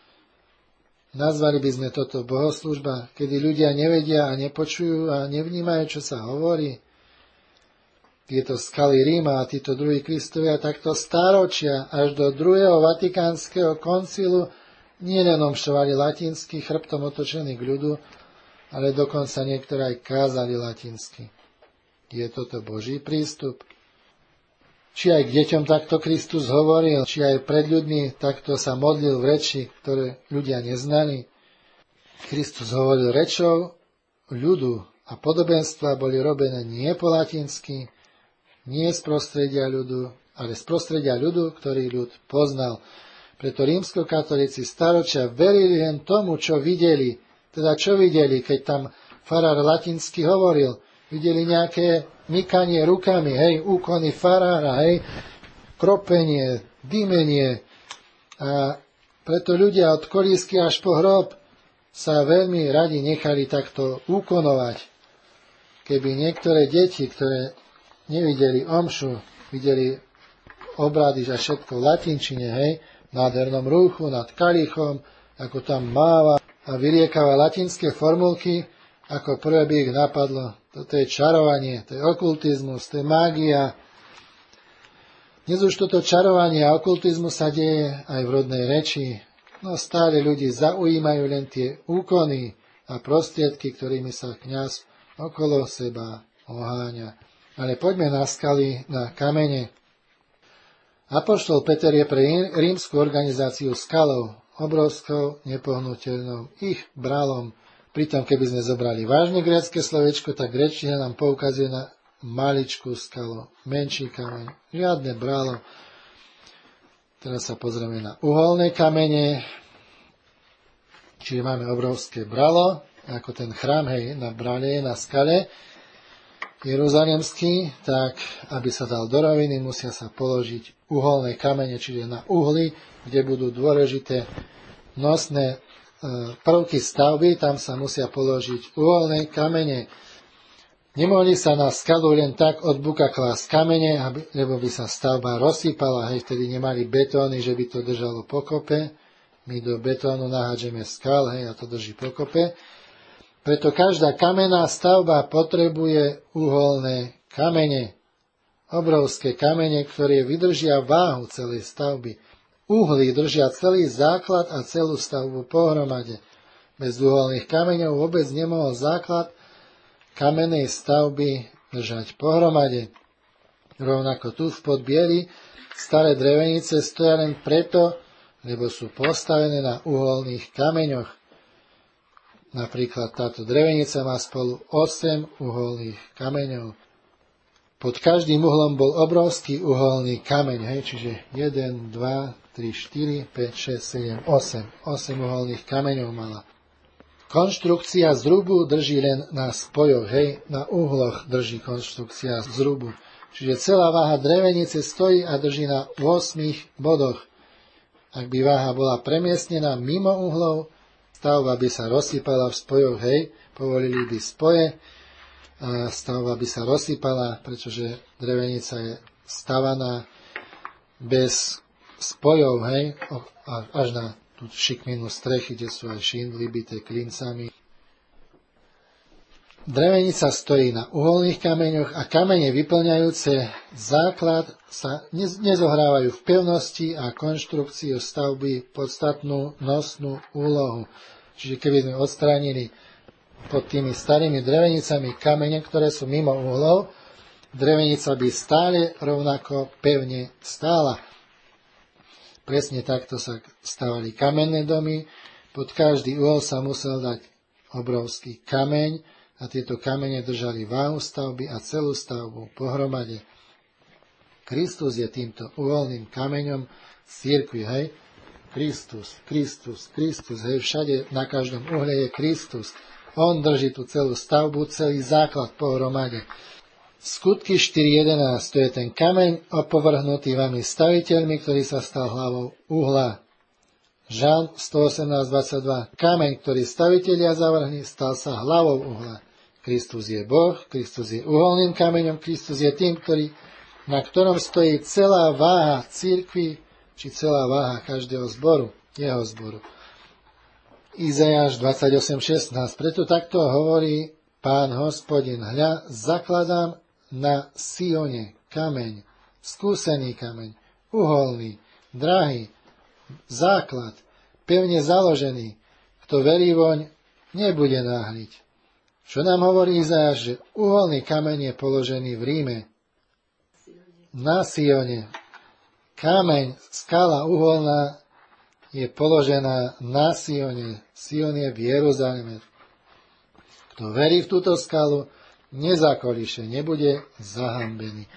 Nazvali by sme toto bohoslužba, kedy ľudia nevedia a nepočujú a nevnímajú, čo sa hovorí. Tieto skaly Ríma a títo druhí Kristovia takto stáročia až do druhého Vatikánskeho koncilu nielen omšovali latinsky, chrbtom otočený k ľudu, ale dokonca niektoré aj kázali latinsky. Je toto Boží prístup? Či aj k deťom takto Kristus hovoril, či aj pred ľuďmi takto sa modlil v reči, ktoré ľudia neznali. Kristus hovoril rečou ľudu a podobenstva boli robené nie po latinsky, nie z prostredia ľudu, ale z prostredia ľudu, ktorý ľud poznal. Preto rímskokatolíci staročia verili len tomu, čo videli. Teda čo videli, keď tam farár latinsky hovoril? Videli nejaké mykanie rukami, hej, úkony farára, hej, kropenie, dymenie. A preto ľudia od kolísky až po hrob sa veľmi radi nechali takto úkonovať. Keby niektoré deti, ktoré nevideli omšu, videli obrady a všetko v latinčine, hej, v nádhernom rúchu, nad kalichom, ako tam máva a vyliekava latinské formulky, ako prvé by ich napadlo. Toto je čarovanie, to je okultizmus, to je mágia. Dnes už toto čarovanie a okultizmus sa deje aj v rodnej reči. No stále ľudí zaujímajú len tie úkony a prostriedky, ktorými sa kňaz okolo seba oháňa. Ale poďme na skaly, na kamene. Apoštol Peter je pre rímsku organizáciu skalou, obrovskou, nepohnuteľnou, ich bralom. Pritom, keby sme zobrali vážne grécke slovičko, tak gréčtina nám poukazuje na maličkú skalu, menší kameň, žiadne bralo. Teraz sa pozrieme na uholné kamene, čiže máme obrovské bralo, ako ten chrám, hej, na brale, na skale jeruzalemský, tak aby sa dal do roviny, musia sa položiť uholné kamene, čiže na uhli, kde budú dôležité nosné prvky stavby, tam sa musia položiť uholné kamene. Nemohli sa na skalu len tak od buka klásť kamene, aby, lebo by sa stavba rozsypala, hej, vtedy nemali betóny, že by to držalo pokope. My do betónu nahádžeme skal, hej, a to drží pokope. Preto každá kamenná stavba potrebuje uholné kamene. Obrovské kamene, ktoré vydržia váhu celej stavby. Uhly držia celý základ a celú stavbu pohromade. Bez uholných kameňov vôbec nemohol základ kamennej stavby držať pohromade. Rovnako tu v Podbieli staré drevenice stoja len preto, lebo sú postavené na uholných kameňoch. Napríklad táto drevenica má spolu osem uholných kameňov. Pod každým uhlom bol obrovský uholný kameň, hej, čiže jeden, dva, tri, štyri, päť, šesť, sedem, osem. osem uholných kameňov mala konštrukcia zrubu drží len na spojoch, hej, na uhloch drží konštrukcia zrubu. Čiže celá váha drevenice stojí a drží na ôsmich bodoch. Ak by váha bola premiestnená mimo uhlov, stavba by sa rozsypala v spojoch, hej, povolili by spoje, a stavba by sa rozsypala, pretože drevenica je stavaná bez spojov, hej, až na tú šikminu strechy, kde sú aj šindly bité klincami. Drevenica stojí na uholných kameňoch a kamene vyplňajúce základ sa nezohrávajú v pevnosti a konštrukciu stavby podstatnú nosnú úlohu. Čiže keby sme odstránili pod tými starými drevenicami kamene, ktoré sú mimo uhlov, drevenica by stále rovnako pevne stála. Presne takto sa stavali kamenné domy, pod každý uhol sa musel dať obrovský kameň a tieto kamene držali váhu stavby a celú stavbu pohromade. Kristus je týmto uholným kameňom cirkvi, hej? Kristus, Kristus, Kristus, hej? Všade na každom uhle je Kristus. On drží tú celú stavbu, celý základ pohromade. Skutky štyri jedenásť, to je ten kameň opovrhnutý vami staviteľmi, ktorý sa stal hlavou uhla. Žalm stoosemnásť dvadsaťdva, kameň, ktorý stavitelia zavrhli, stal sa hlavou uhla. Kristus je Boh, Kristus je uholným kameňom, Kristus je tým, ktorý, na ktorom stojí celá váha cirkvi, či celá váha každého zboru, jeho zboru. Izajáš dvadsaťosem šestnásť, preto takto hovorí Pán Hospodin, hľa, zakladám na Sione kameň, skúsený kameň, uholný, drahý, základ, pevne založený, kto verí voň, nebude náhliť. Čo nám hovorí Izajáš, že uholný kameň je položený v Ríme, na Sione. Kameň, skala uholná je položená na Sione. Sion je v Jeruzaleme. Kto verí v túto skalu, nezakolíše, nebude zahambený.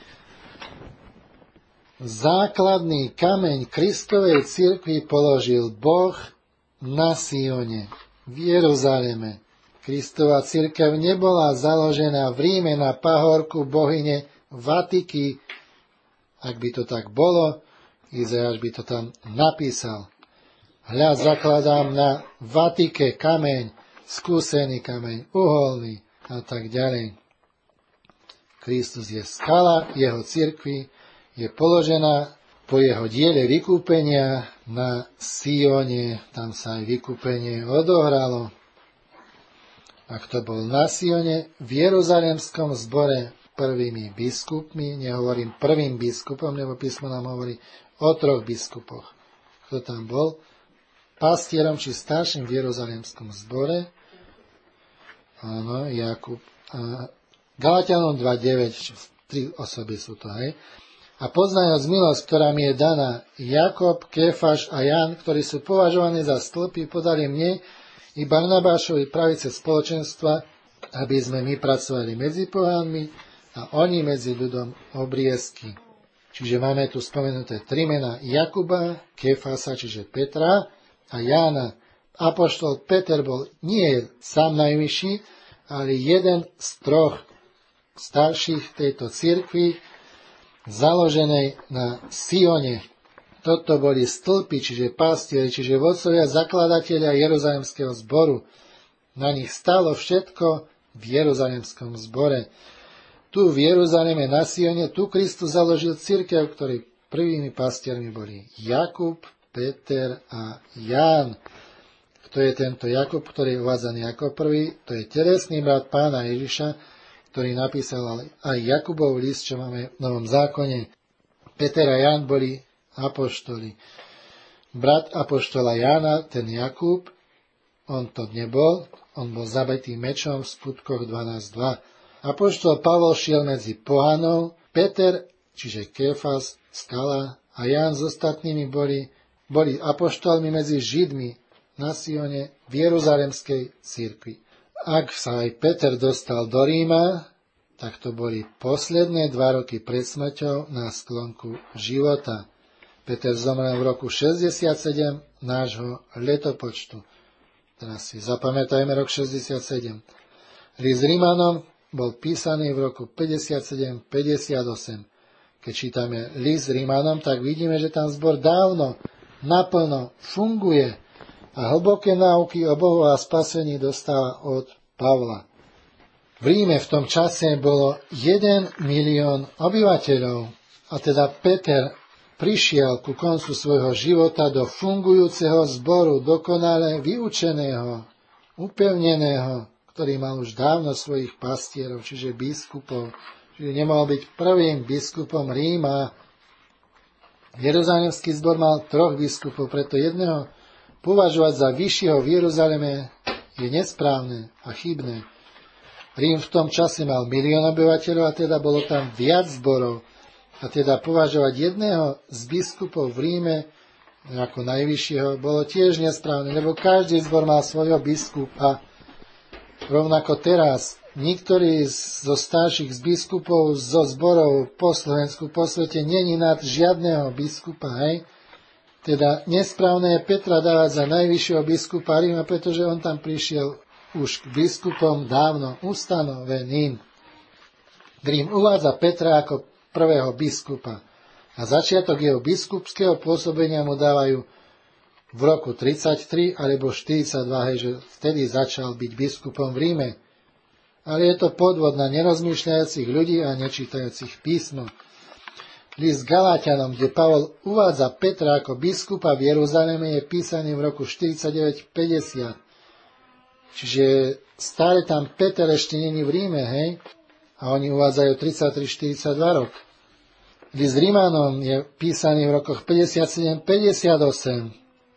Základný kameň Kristovej cirkvi položil Boh na Sione, v Jeruzaleme. Kristova cirkev nebola založená v Ríme na pahorku bohyne Vatiky. Ak by to tak bolo, Izajáš by to tam napísal. Hľa, zakladám na Vatike kameň, skúsený kameň, uholný a tak ďalej. Kristus je skala jeho cirkvi, je položená po jeho diele vykúpenia na Sione. Tam sa aj vykúpenie odohralo. A kto bol na Sione, v Jeruzalemskom zbore prvými biskupmi, nehovorím prvým biskupom, lebo písmo nám hovorí o troch biskupoch. Kto tam bol? Pastierom či starším v Jeruzalemskom zbore. Áno, Jakub. A Galatianom dva deväť, tri osoby sú to, hej. A poznajúc milosť, ktorá mi je daná, Jakob, Kéfas a Ján, ktorí sú považovaní za stĺpy, podali mne i Barnabášovi pravice spoločenstva, aby sme my pracovali medzi pohánmi a oni medzi ľudom obriezky. Čiže máme tu spomenuté tri mená Jakuba, Kéfasa, čiže Petra a Jána. Apoštol Peter bol nie sám najvyšší, ale jeden z troch starších tejto cirkvi, založenej na Sione. Toto boli stĺpy, čiže pastieri, čiže vodcovia zakladatelia Jeruzalemského zboru. Na nich stalo všetko v Jeruzalemskom zbore. Tu v Jeruzaleme na Sione, tu Kristus založil cirkev, ktorej prvými pastiermi boli Jakub, Peter a Ján. Kto je tento Jakub, ktorý je uvádzaný ako prvý? To je telesný brat Pána Ježiša, ktorý napísal aj Jakubov list, čo máme v Novom zákone. Peter a Ján boli apoštoli. Brat apoštola Jána, ten Jakub, on to nebol, on bol zabitý mečom v Skutkoch dvanásť dva. Apoštol Pavol šiel medzi pohanov, Peter, čiže Kéfas, skala, a Ján s ostatnými boli, boli apoštolmi medzi Židmi na Sione v Jeruzalemskej cirkvi. Ak sa aj Peter dostal do Ríma, tak to boli posledné dva roky pred smrťou na sklonku života. Peter zomrel v roku šesťdesiatsedem nášho letopočtu. Teraz si zapamätajme rok šesťdesiatsedem. List Rímanom bol písaný v roku päťdesiatsedem päťdesiatosem. Keď čítame list Rímanom, tak vidíme, že tam zbor dávno, naplno funguje a hlboké náuky o Bohu a spasení dostáva od Pavla. V Ríme v tom čase bolo jeden milión obyvateľov a teda Peter prišiel ku koncu svojho života do fungujúceho zboru, dokonale vyučeného, upevneného, ktorý mal už dávno svojich pastierov, čiže biskupov, čiže nemohol byť prvým biskupom Ríma. Jeruzalemský zbor mal troch biskupov, preto jedného považovať za vyššieho v Jeruzaleme je nesprávne a chybné. Rím v tom čase mal milión obyvateľov a teda bolo tam viac zborov. A teda považovať jedného z biskupov v Ríme ako najvyššieho bolo tiež nesprávne, lebo každý zbor mal svojho biskupa. Rovnako teraz niektorí zo starších z biskupov zo zborov po Slovensku, po svete není nad žiadneho biskupa. Hej? Teda nesprávne je Petra dávať za najvyššieho biskupa Ríma, pretože on tam prišiel už k biskupom dávno ustanoveným. Rím uvádza Petra ako prvého biskupa a začiatok jeho biskupského pôsobenia mu dávajú v roku tridsaťtri alebo štyridsaťdva, hej, že vtedy začal byť biskupom v Ríme. Ale je to podvod na nerozmýšľajúcich ľudí a nečítajúcich písmo. List Galáťanom, kde Pavol uvádza Petra ako biskupa v Jeruzaleme, je písaný v roku štyridsaťdeväť päťdesiat. Čiže stále tam Peter ešte není v Ríme, hej? A oni uvádzajú tridsaťtri štyridsaťdva rok. List Rímanom je písaný v rokoch päťdesiatsedem päťdesiatosem.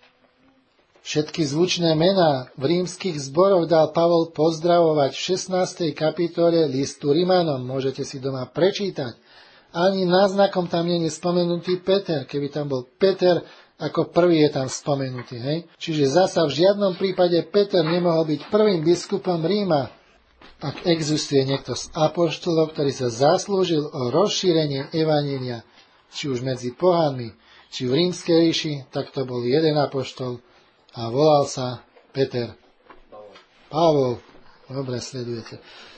Všetky zvučné mená v rímskych zboroch dal Pavol pozdravovať v šestnástej kapitole listu Rímanom. Môžete si doma prečítať. Ani náznakom tam nie je spomenutý Peter. Keby tam bol Peter, ako prvý je tam spomenutý. Hej? Čiže zasa v žiadnom prípade Peter nemohol byť prvým biskupom Ríma. Ak existuje niekto z apoštolov, ktorý sa zaslúžil o rozšírenie evanjelia, či už medzi pohanmi, či v rímskej ríši, tak to bol jeden apoštol a volal sa Peter. Pavol. Dobre, sledujete.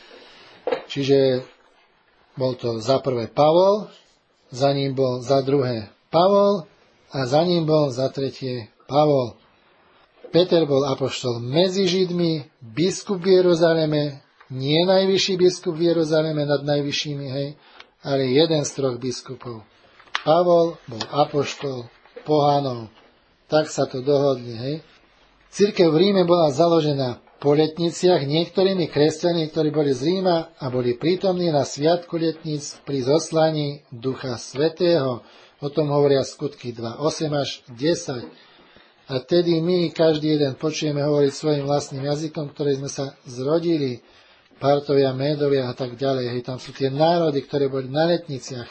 Čiže bol to za prvé Pavol, za ním bol za druhé Pavol a za ním bol za tretie Pavol. Peter bol apoštol medzi Židmi, biskup v Jeruzaleme, nie najvyšší biskup v Jeruzaleme nad najvyššími, hej, ale jeden z troch biskupov. Pavol bol apoštol pohanov. Tak sa to dohodli, hej. Cirkev v Ríme bola založená po letniciach niektorými kresťanmi, ktorí boli z Ríma a boli prítomní na sviatku letníc pri zoslaní Ducha Svätého. O tom hovoria skutky dva, osem až desať. A tedy my, každý jeden, počujeme hovoriť svojim vlastným jazykom, ktorý sme sa zrodili, Partovia, Médovia a tak ďalej. Hej, tam sú tie národy, ktoré boli na letniciach.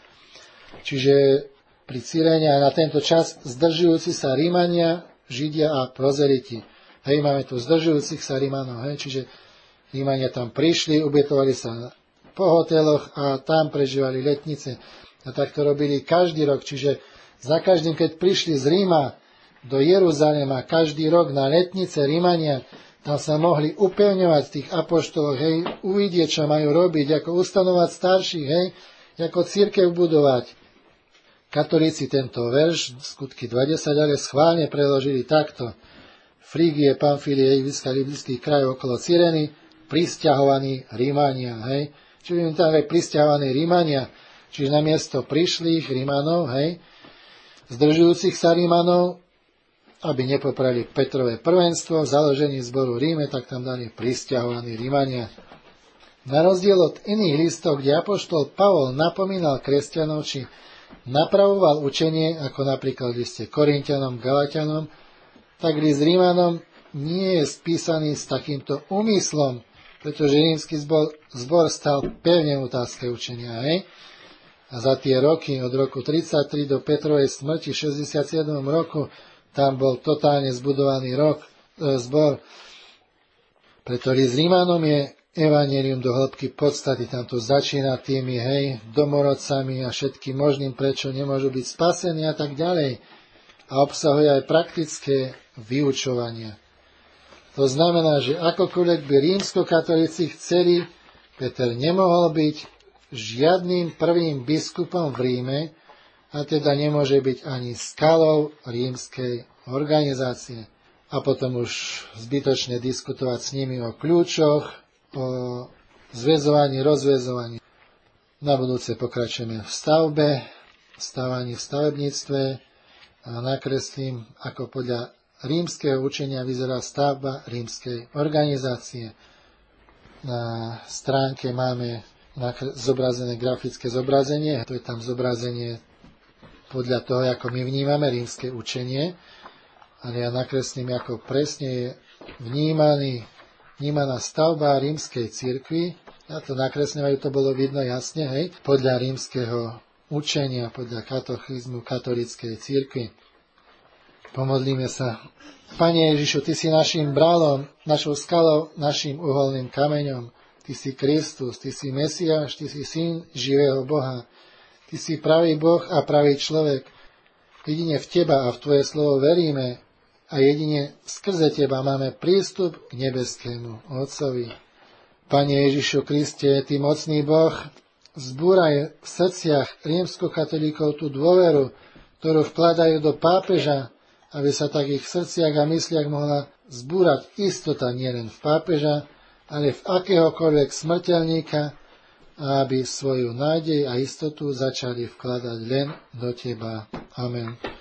Čiže pri Cyrene a na tento čas zdržujúci sa Rímania, Židia a prozeriti. Hej, máme tu zdržujúcich sa Rímanov. Hej, čiže Rímania tam prišli, ubytovali sa po hoteloch a tam prežívali letnice. A tak to robili každý rok. Čiže za každým, keď prišli z Ríma do Jeruzalema každý rok na letnice Rímania, tam sa mohli upevňovať v tých apoštoloch, hej, uvidieť, čo majú robiť, ako ustanovať starších, hej, ako cirkev budovať. Katolíci tento verš, skutky dvadsať, ale schválne preložili takto. Frígie, Pamfílie, Iviska, libyských krajov okolo Cyreny, prisťahovaní Rímania, hej. Čiže im tam aj prisťahovaní Rímania, čiže namiesto prišlých Rímanov, hej, zdržujúcich sa Rímanov, aby nepoprali Petrové prvenstvo v založení zboru Ríme, tak tam dali prisťahovaní Rímania. Na rozdiel od iných listov, kde apoštol Pavol napomínal kresťanov, či napravoval učenie, ako napríklad v liste Korinťanom, Galatianom, tak list Rímanom nie je spísaný s takýmto úmyslom, pretože rímsky zbor, zbor stal pevne v otázke učenia. Hej? A za tie roky, od roku tridsaťtri do Petrovej smrti v šesťdesiatsiedmom roku, tam bol totálne zbudovaný rok, e, zbor. Preto list Rímanom je evanjelium do hĺbky podstaty. Tam to začína tými, hej, domorodcami a všetkým možným, prečo nemôžu byť spasení a tak ďalej. A obsahuje aj praktické vyučovania. To znamená, že akokoľvek by rímskokatolíci chceli, Peter nemohol byť žiadnym prvým biskupom v Ríme a teda nemôže byť ani skalou rímskej organizácie. A potom už zbytočne diskutovať s nimi o kľúčoch, o zväzovaní, rozväzovaní. Na budúce pokračujeme v stavbe, stávaní v stavebníctve a nakreslím, ako podľa rímskeho učenia vyzerá stavba rímskej organizácie. Na stránke máme zobrazené grafické zobrazenie, to je tam zobrazenie podľa toho, ako my vnímame rímske učenie, ale ja nakreslím, ako presne je vnímaný, vnímaná stavba rímskej cirkvi. Ja to nakreslím, aby to bolo vidno jasne, hej, podľa rímskeho učenia, podľa katechizmu katolíckej cirkvi. Pomodlíme sa. Pane Ježišu, Ty si našim brálom, našou skalou, našim uholným kameňom. Ty si Kristus, Ty si Mesiáš, Ty si Syn živého Boha. Ty si pravý Boh a pravý človek. Jedine v Teba a v Tvoje slovo veríme a jedine skrze Teba máme prístup k nebeskému Otcovi. Pane Ježišu Kriste, Ty mocný Boh, zbúraj v srdciach rímskokatolíkov tú dôveru, ktorú vkladajú do pápeža, aby sa tak ich v srdciach a mysliach mohla zbúrať istota nielen v pápeža, ale v akéhokoľvek smrteľníka, a aby svoju nádej a istotu začali vkladať len do Teba. Amen.